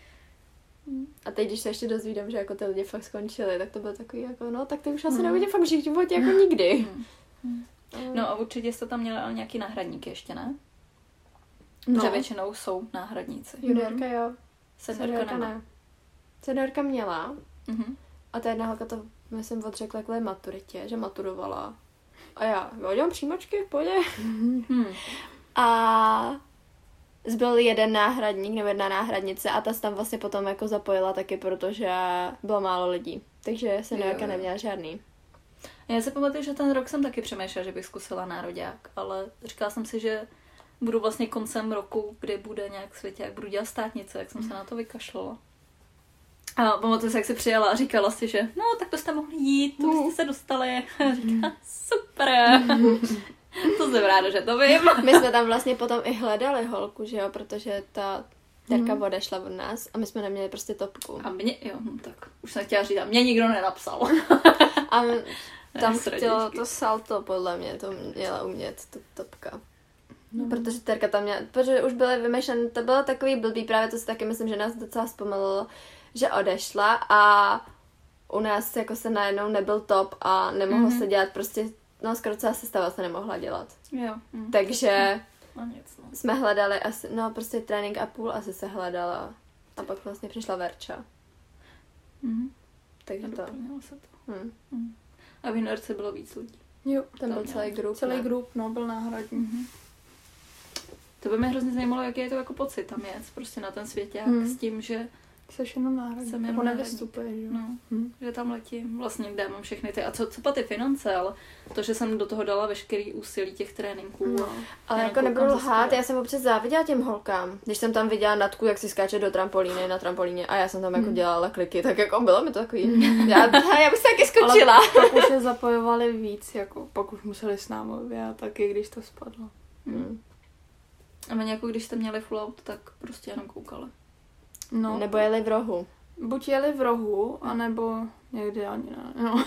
A teď, když se ještě dozvídám, že jako ty lidi fakt skončili, tak to bylo takový jako, no, tak ty už asi Mhm. neuvidím fakt v životě jako nikdy. Hm. No a určitě jste tam měli ale nějaký náhradníky ještě, ne? No. Že většinou jsou náhradníci. Juniorka jo, Seniorka seniorka nemá. ne. Seniorka měla Mhm. a ta jedna holka to, myslím, odřekla kvůli maturitě, že maturovala. A já, jo, dělám přijímačky, v pohodě. Hm. A zbyl jeden náhradník nebo jedna náhradnice a ta se tam vlastně potom jako zapojila taky, protože bylo málo lidí. Takže seniorka Jo, jo. neměla žádný. Já si pamatuju, že ten rok jsem taky přemýšlela, že bych zkusila nároďák, ale říkala jsem si, že budu vlastně koncem roku, kdy bude nějak světě, jak budu dělat státnice, jak jsem se na to vykašlala. A pamatuju se, jak si přijela a říkala si, že no, tak to jste mohli jít, to byste se dostali. A říkala, super. To jsem ráda, že to vím. My jsme tam vlastně potom i hledali holku, že jo, protože ta Terka Mhm. odešla od nás a my jsme neměli prostě topku. A mě, jo, no, tak už jsem chtěla říct, a mě nikdo nenapsal. A tam Ne, chtělo srdičky. to salto, podle mě, to měla umět, to topka. No. Protože Terka tam měla, protože už byly vymýšlené, to bylo takový blbý, právě to si taky myslím, že nás docela zpomalilo, že odešla a u nás jako se najednou nebyl top a nemohlo Mhm. se dělat prostě, no skoro celá sestava se nemohla dělat. Jo. Hm. Takže No nic, no. jsme hledali asi, no prostě trénink a půl asi se hledala a pak vlastně přišla Verča. Mhm. Takže to, Doplnilo se to. hm. A v juniorce bylo víc lidí. Jo, Ten byl Tam celý měla grup. celý ne? grup, no, byl náhradní. Mhm. To by mě hrozně zajímalo, jaký je to jako pocit tam jet prostě na ten svěťák Hmm. s tím, že, Jseš jenom náhradní, Jsem jenom nebo náhradník. nevystupuješ, jo. no, Hm. že tam letím, vlastně kde mám všechny ty, a co, co pa ty finance, ale to, že jsem do toho dala veškerý úsilí těch tréninků. No. Ale Jenom jako nebudu koukám ze lhát, spoda. já jsem občas záviděla těm holkám. Když jsem tam viděla Natku, jak si skáče do trampolíny na trampolíně a já jsem tam jako Hmm. dělala kliky, tak jako bylo mi to takový. Já, já bych se taky skočila. Ale pak už je zapojovali víc, jako pak už museli s námi a taky, když to spadlo. Hmm. A mě jako když jste měli full out, tak prostě jenom koukali. No, Nebo jeli v rohu. buď jeli v rohu, anebo někdy ani ne. No.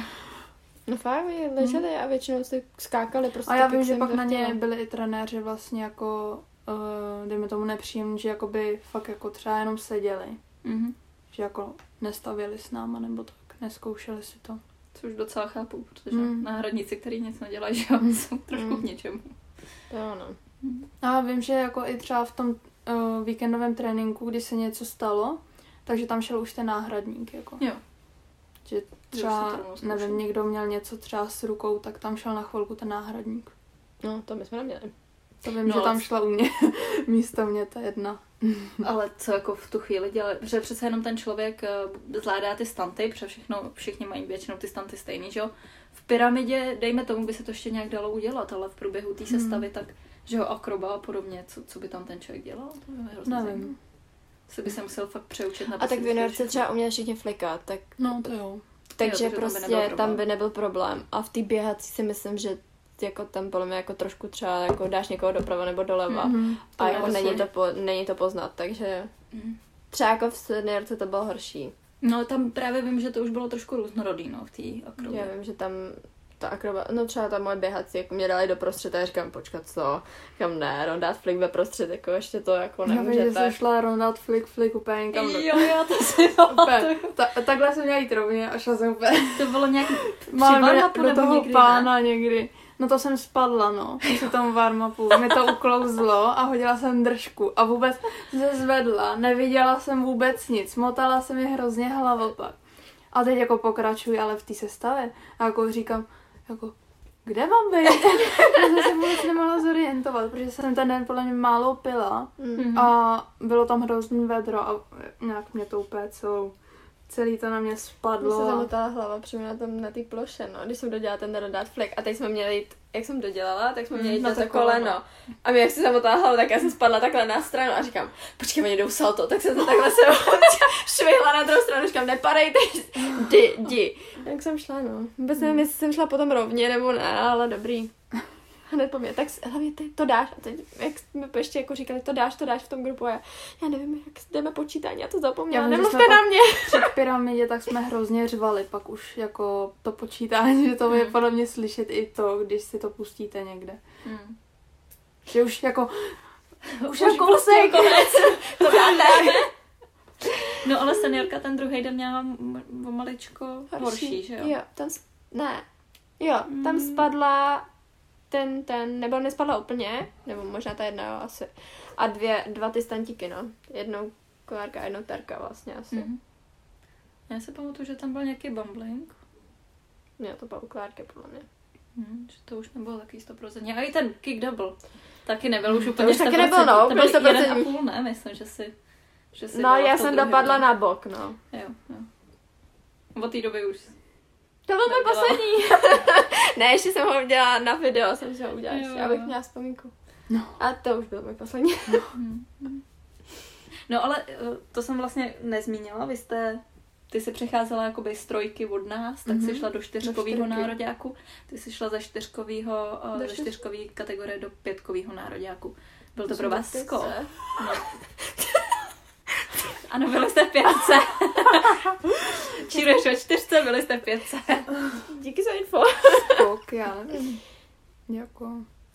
No fakt, my leželi a většinou si skákali prostě. A já tak, vím, jak že jsem pak na ně chtěla. byli i trenéři vlastně jako, uh, dejme tomu nepříjemný, že jakoby fakt jako třeba jenom seděli. Mhm. Že jako nestavili s náma nebo tak, neskoušeli si to. Což docela chápu, protože Hmm. náhradníci, který nic nedělají, že jo, jsou trošku Hmm. k něčemu. To jo, no. A vím, že jako i třeba v tom uh, víkendovém tréninku, když se něco stalo, takže tam šel už ten náhradník, jako. Jo. Že už třeba, si to rovnou zkoušel. nevím, někdo měl něco třeba s rukou, tak tam šel na chvilku ten náhradník. No, to my jsme neměli. To vím, No, že ale- tam šla u mě, místo mě ta jedna. Ale co jako v tu chvíli dělali, protože přece jenom ten člověk eh, zvládá ty stanty, protože všechno, všichni mají většinou ty stanty stejný, že jo. V pyramidě, dejme tomu, by se to ještě nějak dalo udělat, ale v průběhu té Hmm. sestavy, tak, že jo, akroba a podobně, co, co by tam ten člověk dělal, to by mě hrozně zajímalo. Nevím. Se by se musel fakt přeučit na A tak v poslední juniorce všechno. třeba uměli všichni flikat, tak No to jo. takže Jo, takže tam by prostě nebyl problém. tam by nebyl problém. A v té běhací si myslím, že jako tam podle mě jako trošku třeba jako dáš někoho doprava nebo doleva. Mhm. A To jako je není jasný. to, po, není to poznat, takže Mhm. třeba jako v seniorce to bylo horší. No tam právě vím, že to už bylo trošku různorodý, no, v té akrobě. Já vím, že tam ta akroba, no třeba ta moje běhací, jako mě dali do prostřed a já říkám, počkat, co? Říkám, ne, no dát flik ve prostřed, jako ještě to jako Já vím, že nemůžete. jsem šla rondat flik, flik úplně někam do... Jo, jo, to si Úplně, pamatuju. ta, takhle jsem měla jít rovně a šla jsem úplně To bylo nějak při mám warm-upu do, nebo do toho někdy, ne? pána někdy. No to jsem spadla, no, při tom warm-upu. Mi to uklouzlo a hodila jsem držku a vůbec se zvedla, neviděla jsem vůbec nic, motala se mi hrozně hlava pak. A teď jako pokračuji, ale v té sestavě. A jako říkám, jako, kde mám být? Já jsem se vůbec nemohla zorientovat, protože jsem ten den podle mě málo pila Mm. Mhm. a bylo tam hrozný vedro a nějak mě to úplně celou celý to na mě Mně spadlo. se A... zamotala hlava přímo na tom, na té ploše, no, když jsem dodělala ten rodát flek. A teď jsme měli jít, jak jsem dodělala, tak jsme měli jít Na na to to koleno. koleno. A mě jak se zamotala hlava, tak já jsem spadla takhle na stranu a říkám, počkej, oni jdou salto, tak jsem to takhle se švihla na druhou stranu, říkám, nepadej, ty, jdi, jdi. Tak jsem šla, no. Vůbec nevím, jestli jsem šla potom rovně nebo ne, ale dobrý. Hned po mě, tak hlavně ty to dáš. A teď, jak jsme ještě jako říkali, to dáš, to dáš v tom grupu. A já, já nevím, jak jdeme počítání, já to zapomněla. Já vím, že Nemluvte jsme na pak mě. Před pyramidě tak jsme hrozně řvali, pak už jako to počítání, že to je podle mě slyšet i to, když si to pustíte někde. Hmm. Že už jako... Už, Už jako prostě kousek. konec. To dáte. No ale seniorka ten druhý den měla m- o maličko horší, horší, že jo? Jo, tam, sp- ne. Jo, tam Mm. spadla ten, ten, nebo nespadla úplně, nebo možná ta jedna, jo, asi. A dvě, dva ty stantíky, no. Jednou kolárka a jednou terka vlastně asi. Mm. Mhm. Já si pamatuju, že tam byl nějaký bumbling. Jo, to bylo u kolárky, podle mě. Hmm, že to už nebylo taky sto procent. A i ten kick double taky nebyl už úplně už taky nebyl, no, to byl byl sto procent. jeden a půl, ne? Myslím, že si, že si No, dala já v tom jsem druhém dopadla den. na bok, no. Jo, jo. Od té doby už. To byl můj Nedělala. poslední. Ne, ještě jsem ho udělala na video, jsem si ho udělala ještě, Jo. abych měla vzpomínku. No. A to už byl můj poslední. No ale eh, to jsem vlastně nezmínila. Vy jste, ty jsi přecházela jakoby z trojky od nás, tak Mhm. jsi šla do čtyřkovýho Do čtyřky. nároďáku. Ty jsi šla ze čtyřkovýho, eh, Do ze čtyř- čtyřkový kategorie do pětkovýho nároďáku. Byl to Jsem pro do vás pětce. skok. No. Ano, byli jste v pětce. Číruješ ve čtyřce, byli jste v pětce. Díky za info. Skok, já nevím. Jako...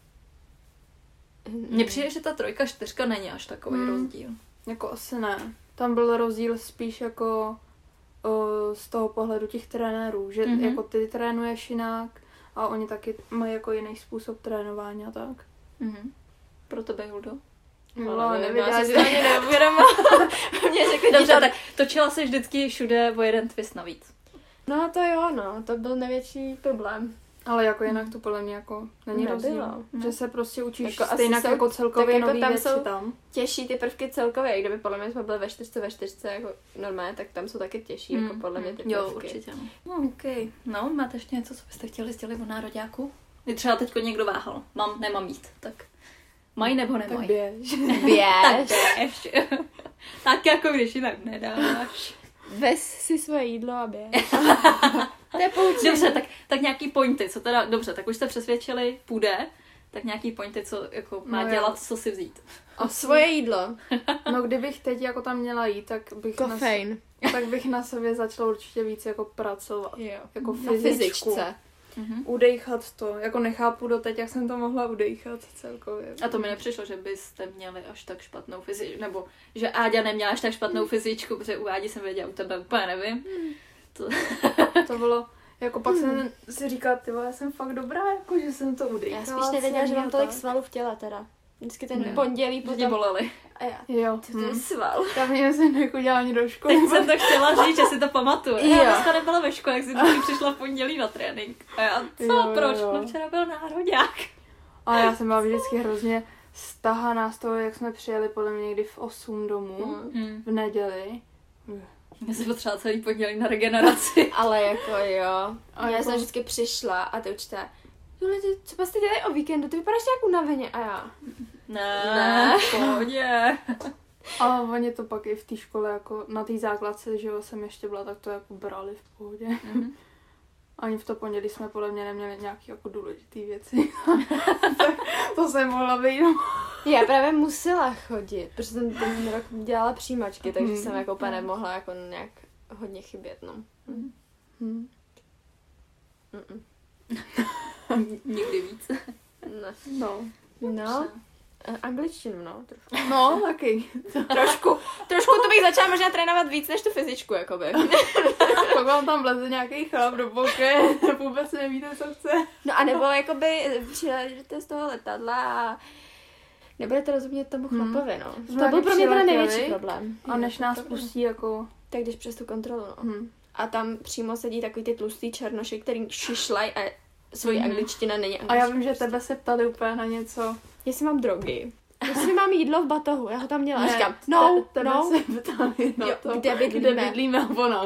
Mně přijde, že ta trojka, čtyřka není až takový Hmm. rozdíl. Jako asi ne. Tam byl rozdíl spíš jako o, z toho pohledu těch trenérů, že Mhm. jako ty trénuješ jinak a oni taky mají jako jiný způsob trénování a tak. Mhm. Pro tebe, Huldo? No, nevím, nevěděla, já si že- to ani neuvědomila. Mě řekli, Dobře, že tak točila se vždycky všude o jeden twist navíc. No to jo, no, to byl největší problém. Ale jako jinak to podle mě jako není Nebylo. rozdíl. No. Že se prostě učíš Jako asi stejně jsou- jako celkově tak jako nový tam věci jsou- tam. Těžší ty prvky celkově, i kdyby podle mě jsme byli ve čtyřce, ve čtyřce jako normálně, tak tam jsou taky těžší, Mm, jako podle mě ty prvky. Jo, určitě. No. No, okay. No, máte ještě něco, co byste chtěli sdělit o nároďáku? Kdy třeba teďko někdo váhal. Mám, nemám jít. Tak mají nebo Tak nemají? běž. Běž, běž. Tak jako když jinak nedáš. vez si svoje jídlo a běž. To je poučení. Dobře, tak, tak nějaký pointy, co teda, dobře, tak už jste přesvědčili, půjde, tak nějaký pointy, co jako má No jo. dělat, co si vzít. A svoje jídlo. No kdybych teď jako tam měla jít, tak bych, na, Kofein. tak bych na sobě začala určitě víc jako pracovat. Jo. Jako Na fyzičku. fyzičce. Mhm. Udejchat to. Jako nechápu doteď, jak jsem to mohla udejchat celkově. A to mi nepřišlo, že byste měli až tak špatnou fyzičku, nebo že Áďa neměla až tak špatnou fyzičku, protože u Ádi jsem věděla, u tebe úplně nevím. To... To bylo, jako pak jsem si říkala, ty vole, já jsem fakt dobrá, jako že jsem to Já udejchala. spíš nevěděla, že mám celý tolik a tak. svalů v těle teda. Vždycky ten Ne. pondělí Že tě potom. bolely. A já. Jo. To je Hm. sval. Já mě jsem nechodila ani do školy. Teď jsem to chtěla říct, že si to pamatuju. Jo. Já dneska nebyla ve škole, jak jsem vždycky přišla v pondělí na trénink. A já, co, Jo, jo, proč? jo. No včera byl nároďák. A já jsem byla vždycky hrozně stahaná z toho, jak jsme přijeli podle mě někdy v osm domů, Hmm. v neděli. Já jsem potřeba celý pondělí na regeneraci. Ale jako jo. A A já jako- jsem vždycky přišla a ty učitelé, Julie, ty, co jste dělali o víkendu? Ty vypadáš nějak unaveně. A já. Ne, Ne. v pohodě. A oni to pak i v té škole, jako na té základce, že jo, jsem ještě byla, tak to jako brali v pohodě. Mhm. Ani v to pondělí jsme podle mě neměli nějaký jako důležitý věci. Tak to jsem mohla být. Já právě musela chodit, protože jsem ten rok dělala přijímačky, takže Mhm. jsem jako úplně nemohla jako nějak hodně chybět, no. Mhm. Hm. Mm-mm. Nikdy víc. Ne. No. No, eh, angličtinu, no, trošku. No, taky. trošku. Trošku to bych začala možná trénovat víc než tu fyzičku, jakoby. Pak vám tam vleze nějaký chlap do boke, vůbec nevíte, co chce. No a nebo jakoby přiležíte z toho letadla a nebudete rozumět tomu Hmm. chlapovi, no. Jsme To byl taky pro mě ten přiletěli největší problém. A než nás Problém. pustí jako... Tak když přes tu kontrolu, no. Hm. A tam přímo sedí takový ty tlustý černoši, který šišlaj a svoji Mhm. angličtina není A angličtina. já vím, že tebe se ptali úplně na něco. Jestli mám drogy. Jestli mám jídlo v batohu, já ho tam měla. A Ne, říkám, te- no, tebe no. se ptali na Jo, to, kde bydlíme. kde bydlíme a ona.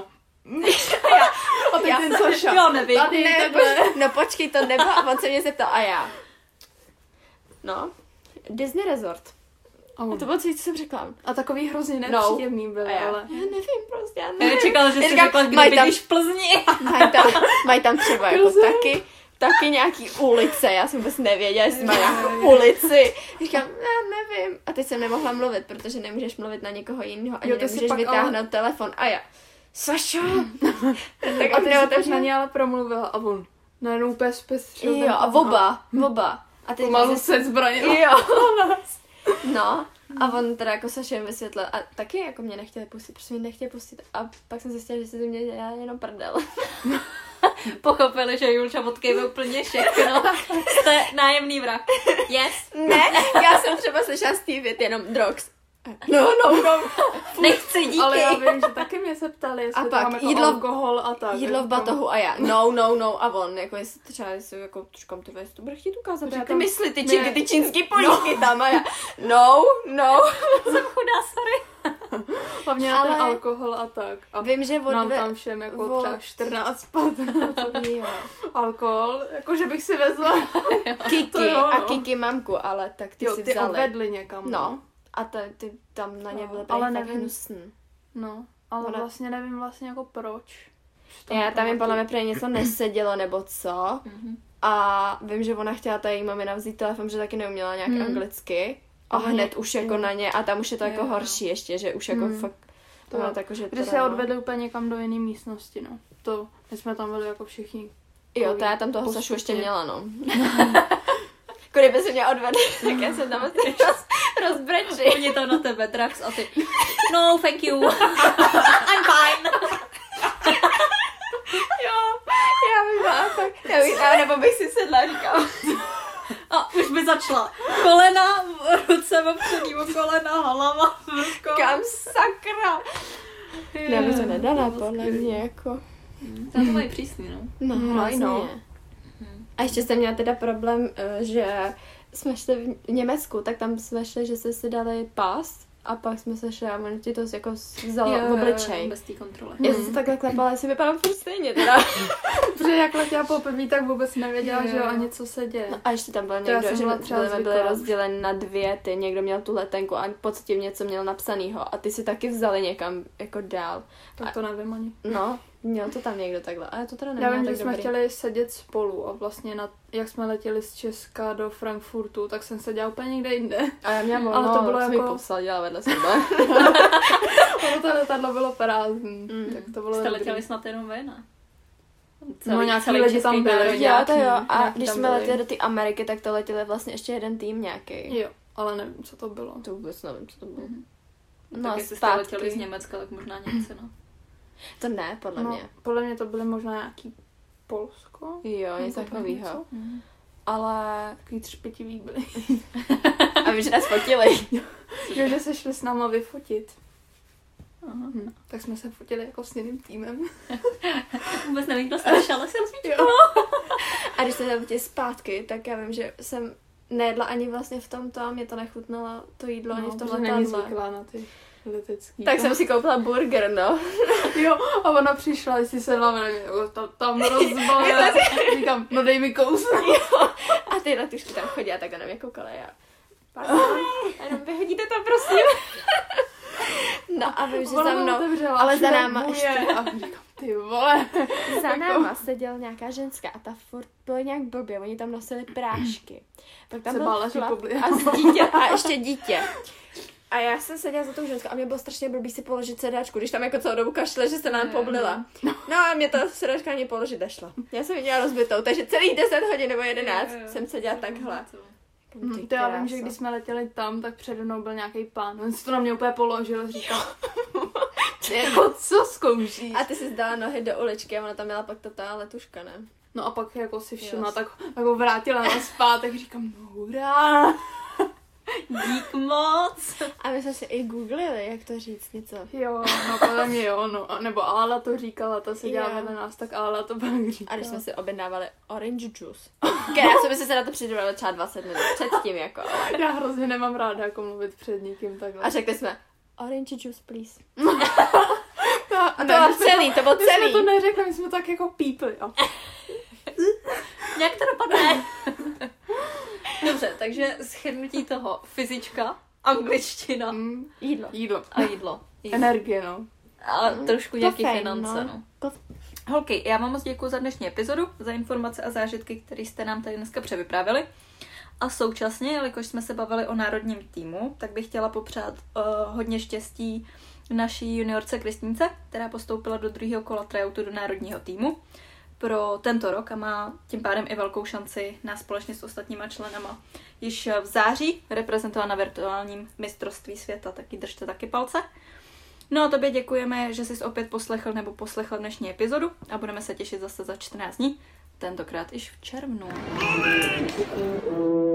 A teď Já ten jsem- Saša. Jo, nevím. Tady Ne, takhle. poč- no počkej, to nebylo. A on se mě zeptal a já. No, Disney Resort. A, A to bylo celý, co jsem řekla. a takový hrozně No. nepříjemný byl, A já, ale... já nevím prostě, já Já nevím. čekala, že Já jsi říkám, řekla, kde mají tam- bydlíš v Plzni. Mají tam, mají tam třeba jako taky, taky nějaký ulice, já jsem vůbec nevěděla, jestli má nějakou ulici. Říkám, já nevím. A teď jsem nemohla mluvit, protože nemůžeš mluvit na někoho jiného, ani Jo, ty si nemůžeš pak vytáhnout ale- telefon. A já, Sašo! tak A on ty jsi tak neotevřel. na ně ale promluvila a on najednou úplně zpestřil. ten Jo, a pohon. oba, oba. A teď Pomalu zase- se zbraně. Jo. No, a on teda jako Saša jim vysvětlil a taky jako mě nechtěli pustit, prostě mě nechtěli pustit a pak jsem zjistila, že se ze mě dělá jenom prdel. Pochopili, že Julča odkejve úplně všechno. Jste nájemný vrah. Yes. Ne, já jsem třeba slyšela z té věty jenom drugs. No, no, no. Nechci, díky. Ale já vím, že taky mě se ptali, jestli A tam pak mám jako jídlo- alkohol a tak. Jídlo v jako- batohu a já, no, no, no, a on, jako jestli třeba, jestli jako trošku ty jestli to bude chtít ukázat, Já že ty tam- mysli, ty, ne. činky, ty čínský polívky tam a já, no, no. Jsem chudá, sorry. Hlavně na Ale- ten alkohol a tak. A Vím, že od... mám tam všem jako od- třeba čtrnáct patnáct Jo. alkohol, jako že bych si vezla. Kiki To jo, a no. Kiki mamku, ale tak ty Jo, si ty vzali. odvedli někam. No, a ta, ty tam na ně No, byly ale ale fakt nevím. hnusný. No, ale Ona- vlastně nevím vlastně jako proč. Já tam jim podle mě prý něco nesedělo nebo co. A vím, že ona chtěla ta její mamina vzít telefon, že taky neuměla nějak Hmm. anglicky. A A oni- hned už jako jo. na ně, a tam už je to jako Jo. horší ještě, že už jako Hmm. fakt, To to jo. tak, že Když to se no. odvedli úplně někam do jiné místnosti, no. To, my jsme tam byli jako všichni. Jo, to já tam toho Sašu postupně. ještě měla, no. Kdyby se mě odvedli, tak já jsem tam asi roz, rozbrečí. Oni tam na tebe, drugs a ty. No, thank you. I'm fine. Jo, já bych byla fakt, já bych, nebo bych si sedla a říkala. A už by začala. Kolena, ruce opřední, kolena, hlava, vrko. Kam sakra? Já bych to nedala, podle mě, jako. To to mají přísný, no. No, Mají, no. hrozně. A ještě jsem měla teda problém, eh, že jsme šli v Německu, tak tam jsme šli, že jsme si dali pás a pak jsme se šli a on ti to jako vzal v obličej. Bez té kontrole. Já jsem se takhle klepala, jestli vypadám furt stejně teda. Protože jak letěla poprvé, tak vůbec nevěděla, Jo. že jo, ani co se děje. No a ještě tam byl To já někdo, jsem že byla my třeba byli, byli zvyklá už. rozdělen na dvě, ty někdo měl tu letenku a poctivě něco měl napsanýho a ty si taky vzali někam jako dál. Tak to nevím ani. No, měl to tam někdo takhle, a já to teda Já neměla vím, tak že jsme dobrý. chtěli sedět spolu a vlastně na, jak jsme letěli z Česka do Frankfurtu, tak jsem seděla úplně někde jinde. A já měla volno, Ale to bylo jsem jako- ji posadila vedle sebe. Ono to letadlo bylo prázdný, Mm. tak to bylo Jste dobrý. letěli snad jenom vy, ne? No, nějaký lidi tam český byli. národní. Jo, to jo. A nějaký když tam jsme byli. letěli do té Ameriky, tak to letěli vlastně ještě jeden tým nějaký. Jo, ale nevím, co to bylo. To vůbec nevím, co to bylo. Mhm. No, tak a jestli jste zpátky. letěli z Německa, tak možná Němci, no. To ne, podle No, mě. podle mě to byly možná nějaký Polsko. Jo, něco Nebo takového. něco. Ale... Takový třpitivý byli. A vy, že nás fotili. Jo, že se šli s náma vyfotit. Aha. Hm. Tak jsme se fotili jako s jiným týmem. Vůbec nevím, kdo jste šel, jsem spíš. Jo. A když jsme tam zpátky, tak já vím, že jsem nejedla ani vlastně v tom tam, mě to nechutnalo to jídlo ani v tom protože není letadle. zvyklá na ty letecký. Tak jsem si koupila burger, no. Jo, a ona přišla, jestli se vedle mě, jako tam, tam rozbalila. Říkám, no dej mi kousek. A ty latušky tam chodí a tak na mě koukala já. Pardon, jenom vyhodíte to, prosím. No a vím, že Ona za to mnou, otevřela, ale za všude náma buje. ještě- A říkám, ty vole. za náma seděla nějaká ženská a ta furt bylo nějak blbě, oni tam nosili prášky. Pak tam Se byl bála, že chlap poblije. a z dítě, a ještě dítě. A já jsem seděla za tou ženskou a mě bylo strašně blbý si položit sedačku, když tam jako celou dobu kašle, že se nám poblila. No a mě ta sedačka ani položit nešla. Já jsem ji měla rozbitou, takže celých deset hodin nebo jedenáct Jo, jo. jsem seděla takhle. Hm, to já vím, že když jsme letěli tam, tak přede mnou byl nějaký pán. On si to na mě úplně položil, říkal, jako co zkoušíš? A ty si zdala nohy do uličky a ona tam měla pak ta, ta letuška, ne? No a pak jako si všimla, Yes. tak, tak ho vrátila na zpátek, říkám, no hurá. Dík moc. A my jsme si i googlili, jak to říct něco. Jo, no podle mě jo, no. A nebo Ála to říkala, ta se dělala Jo. vedle nás, tak Ála to pak A říkala. když jsme si objednávali orange juice. Já jsem si se na to připravila třeba dvacet minut předtím, jako. Ale... Já hrozně nemám ráda jako mluvit před někým takhle. A řekli jsme, orange juice, please. To No, A to bylo celý, to bylo my jsme celý. to neřekli, my jsme to tak jako pípli. Jo. Jak to dopadne? Dobře, takže shrnutí toho fyzička, angličtina Mm, Jídlo. jídlo. a jídlo. jídlo. Energie, no. A trošku nějaký Kofein, finance, no. no. Kof- Holky, já vám moc děkuji za dnešní epizodu, za informace a zážitky, které jste nám tady dneska převyprávili. A současně, jelikož jsme se bavili o národním týmu, tak bych chtěla popřát uh, hodně štěstí naší juniorce Kristínce, která postoupila do druhého kola tryoutu do národního týmu pro tento rok a má tím pádem i velkou šanci nás společně s ostatníma členama již v září reprezentovat na virtuálním mistrovství světa, taky držte taky palce. No a tobě děkujeme, že jsi opět poslechl nebo poslechla dnešní epizodu a budeme se těšit zase za čtrnáct dní, tentokrát již v červnu.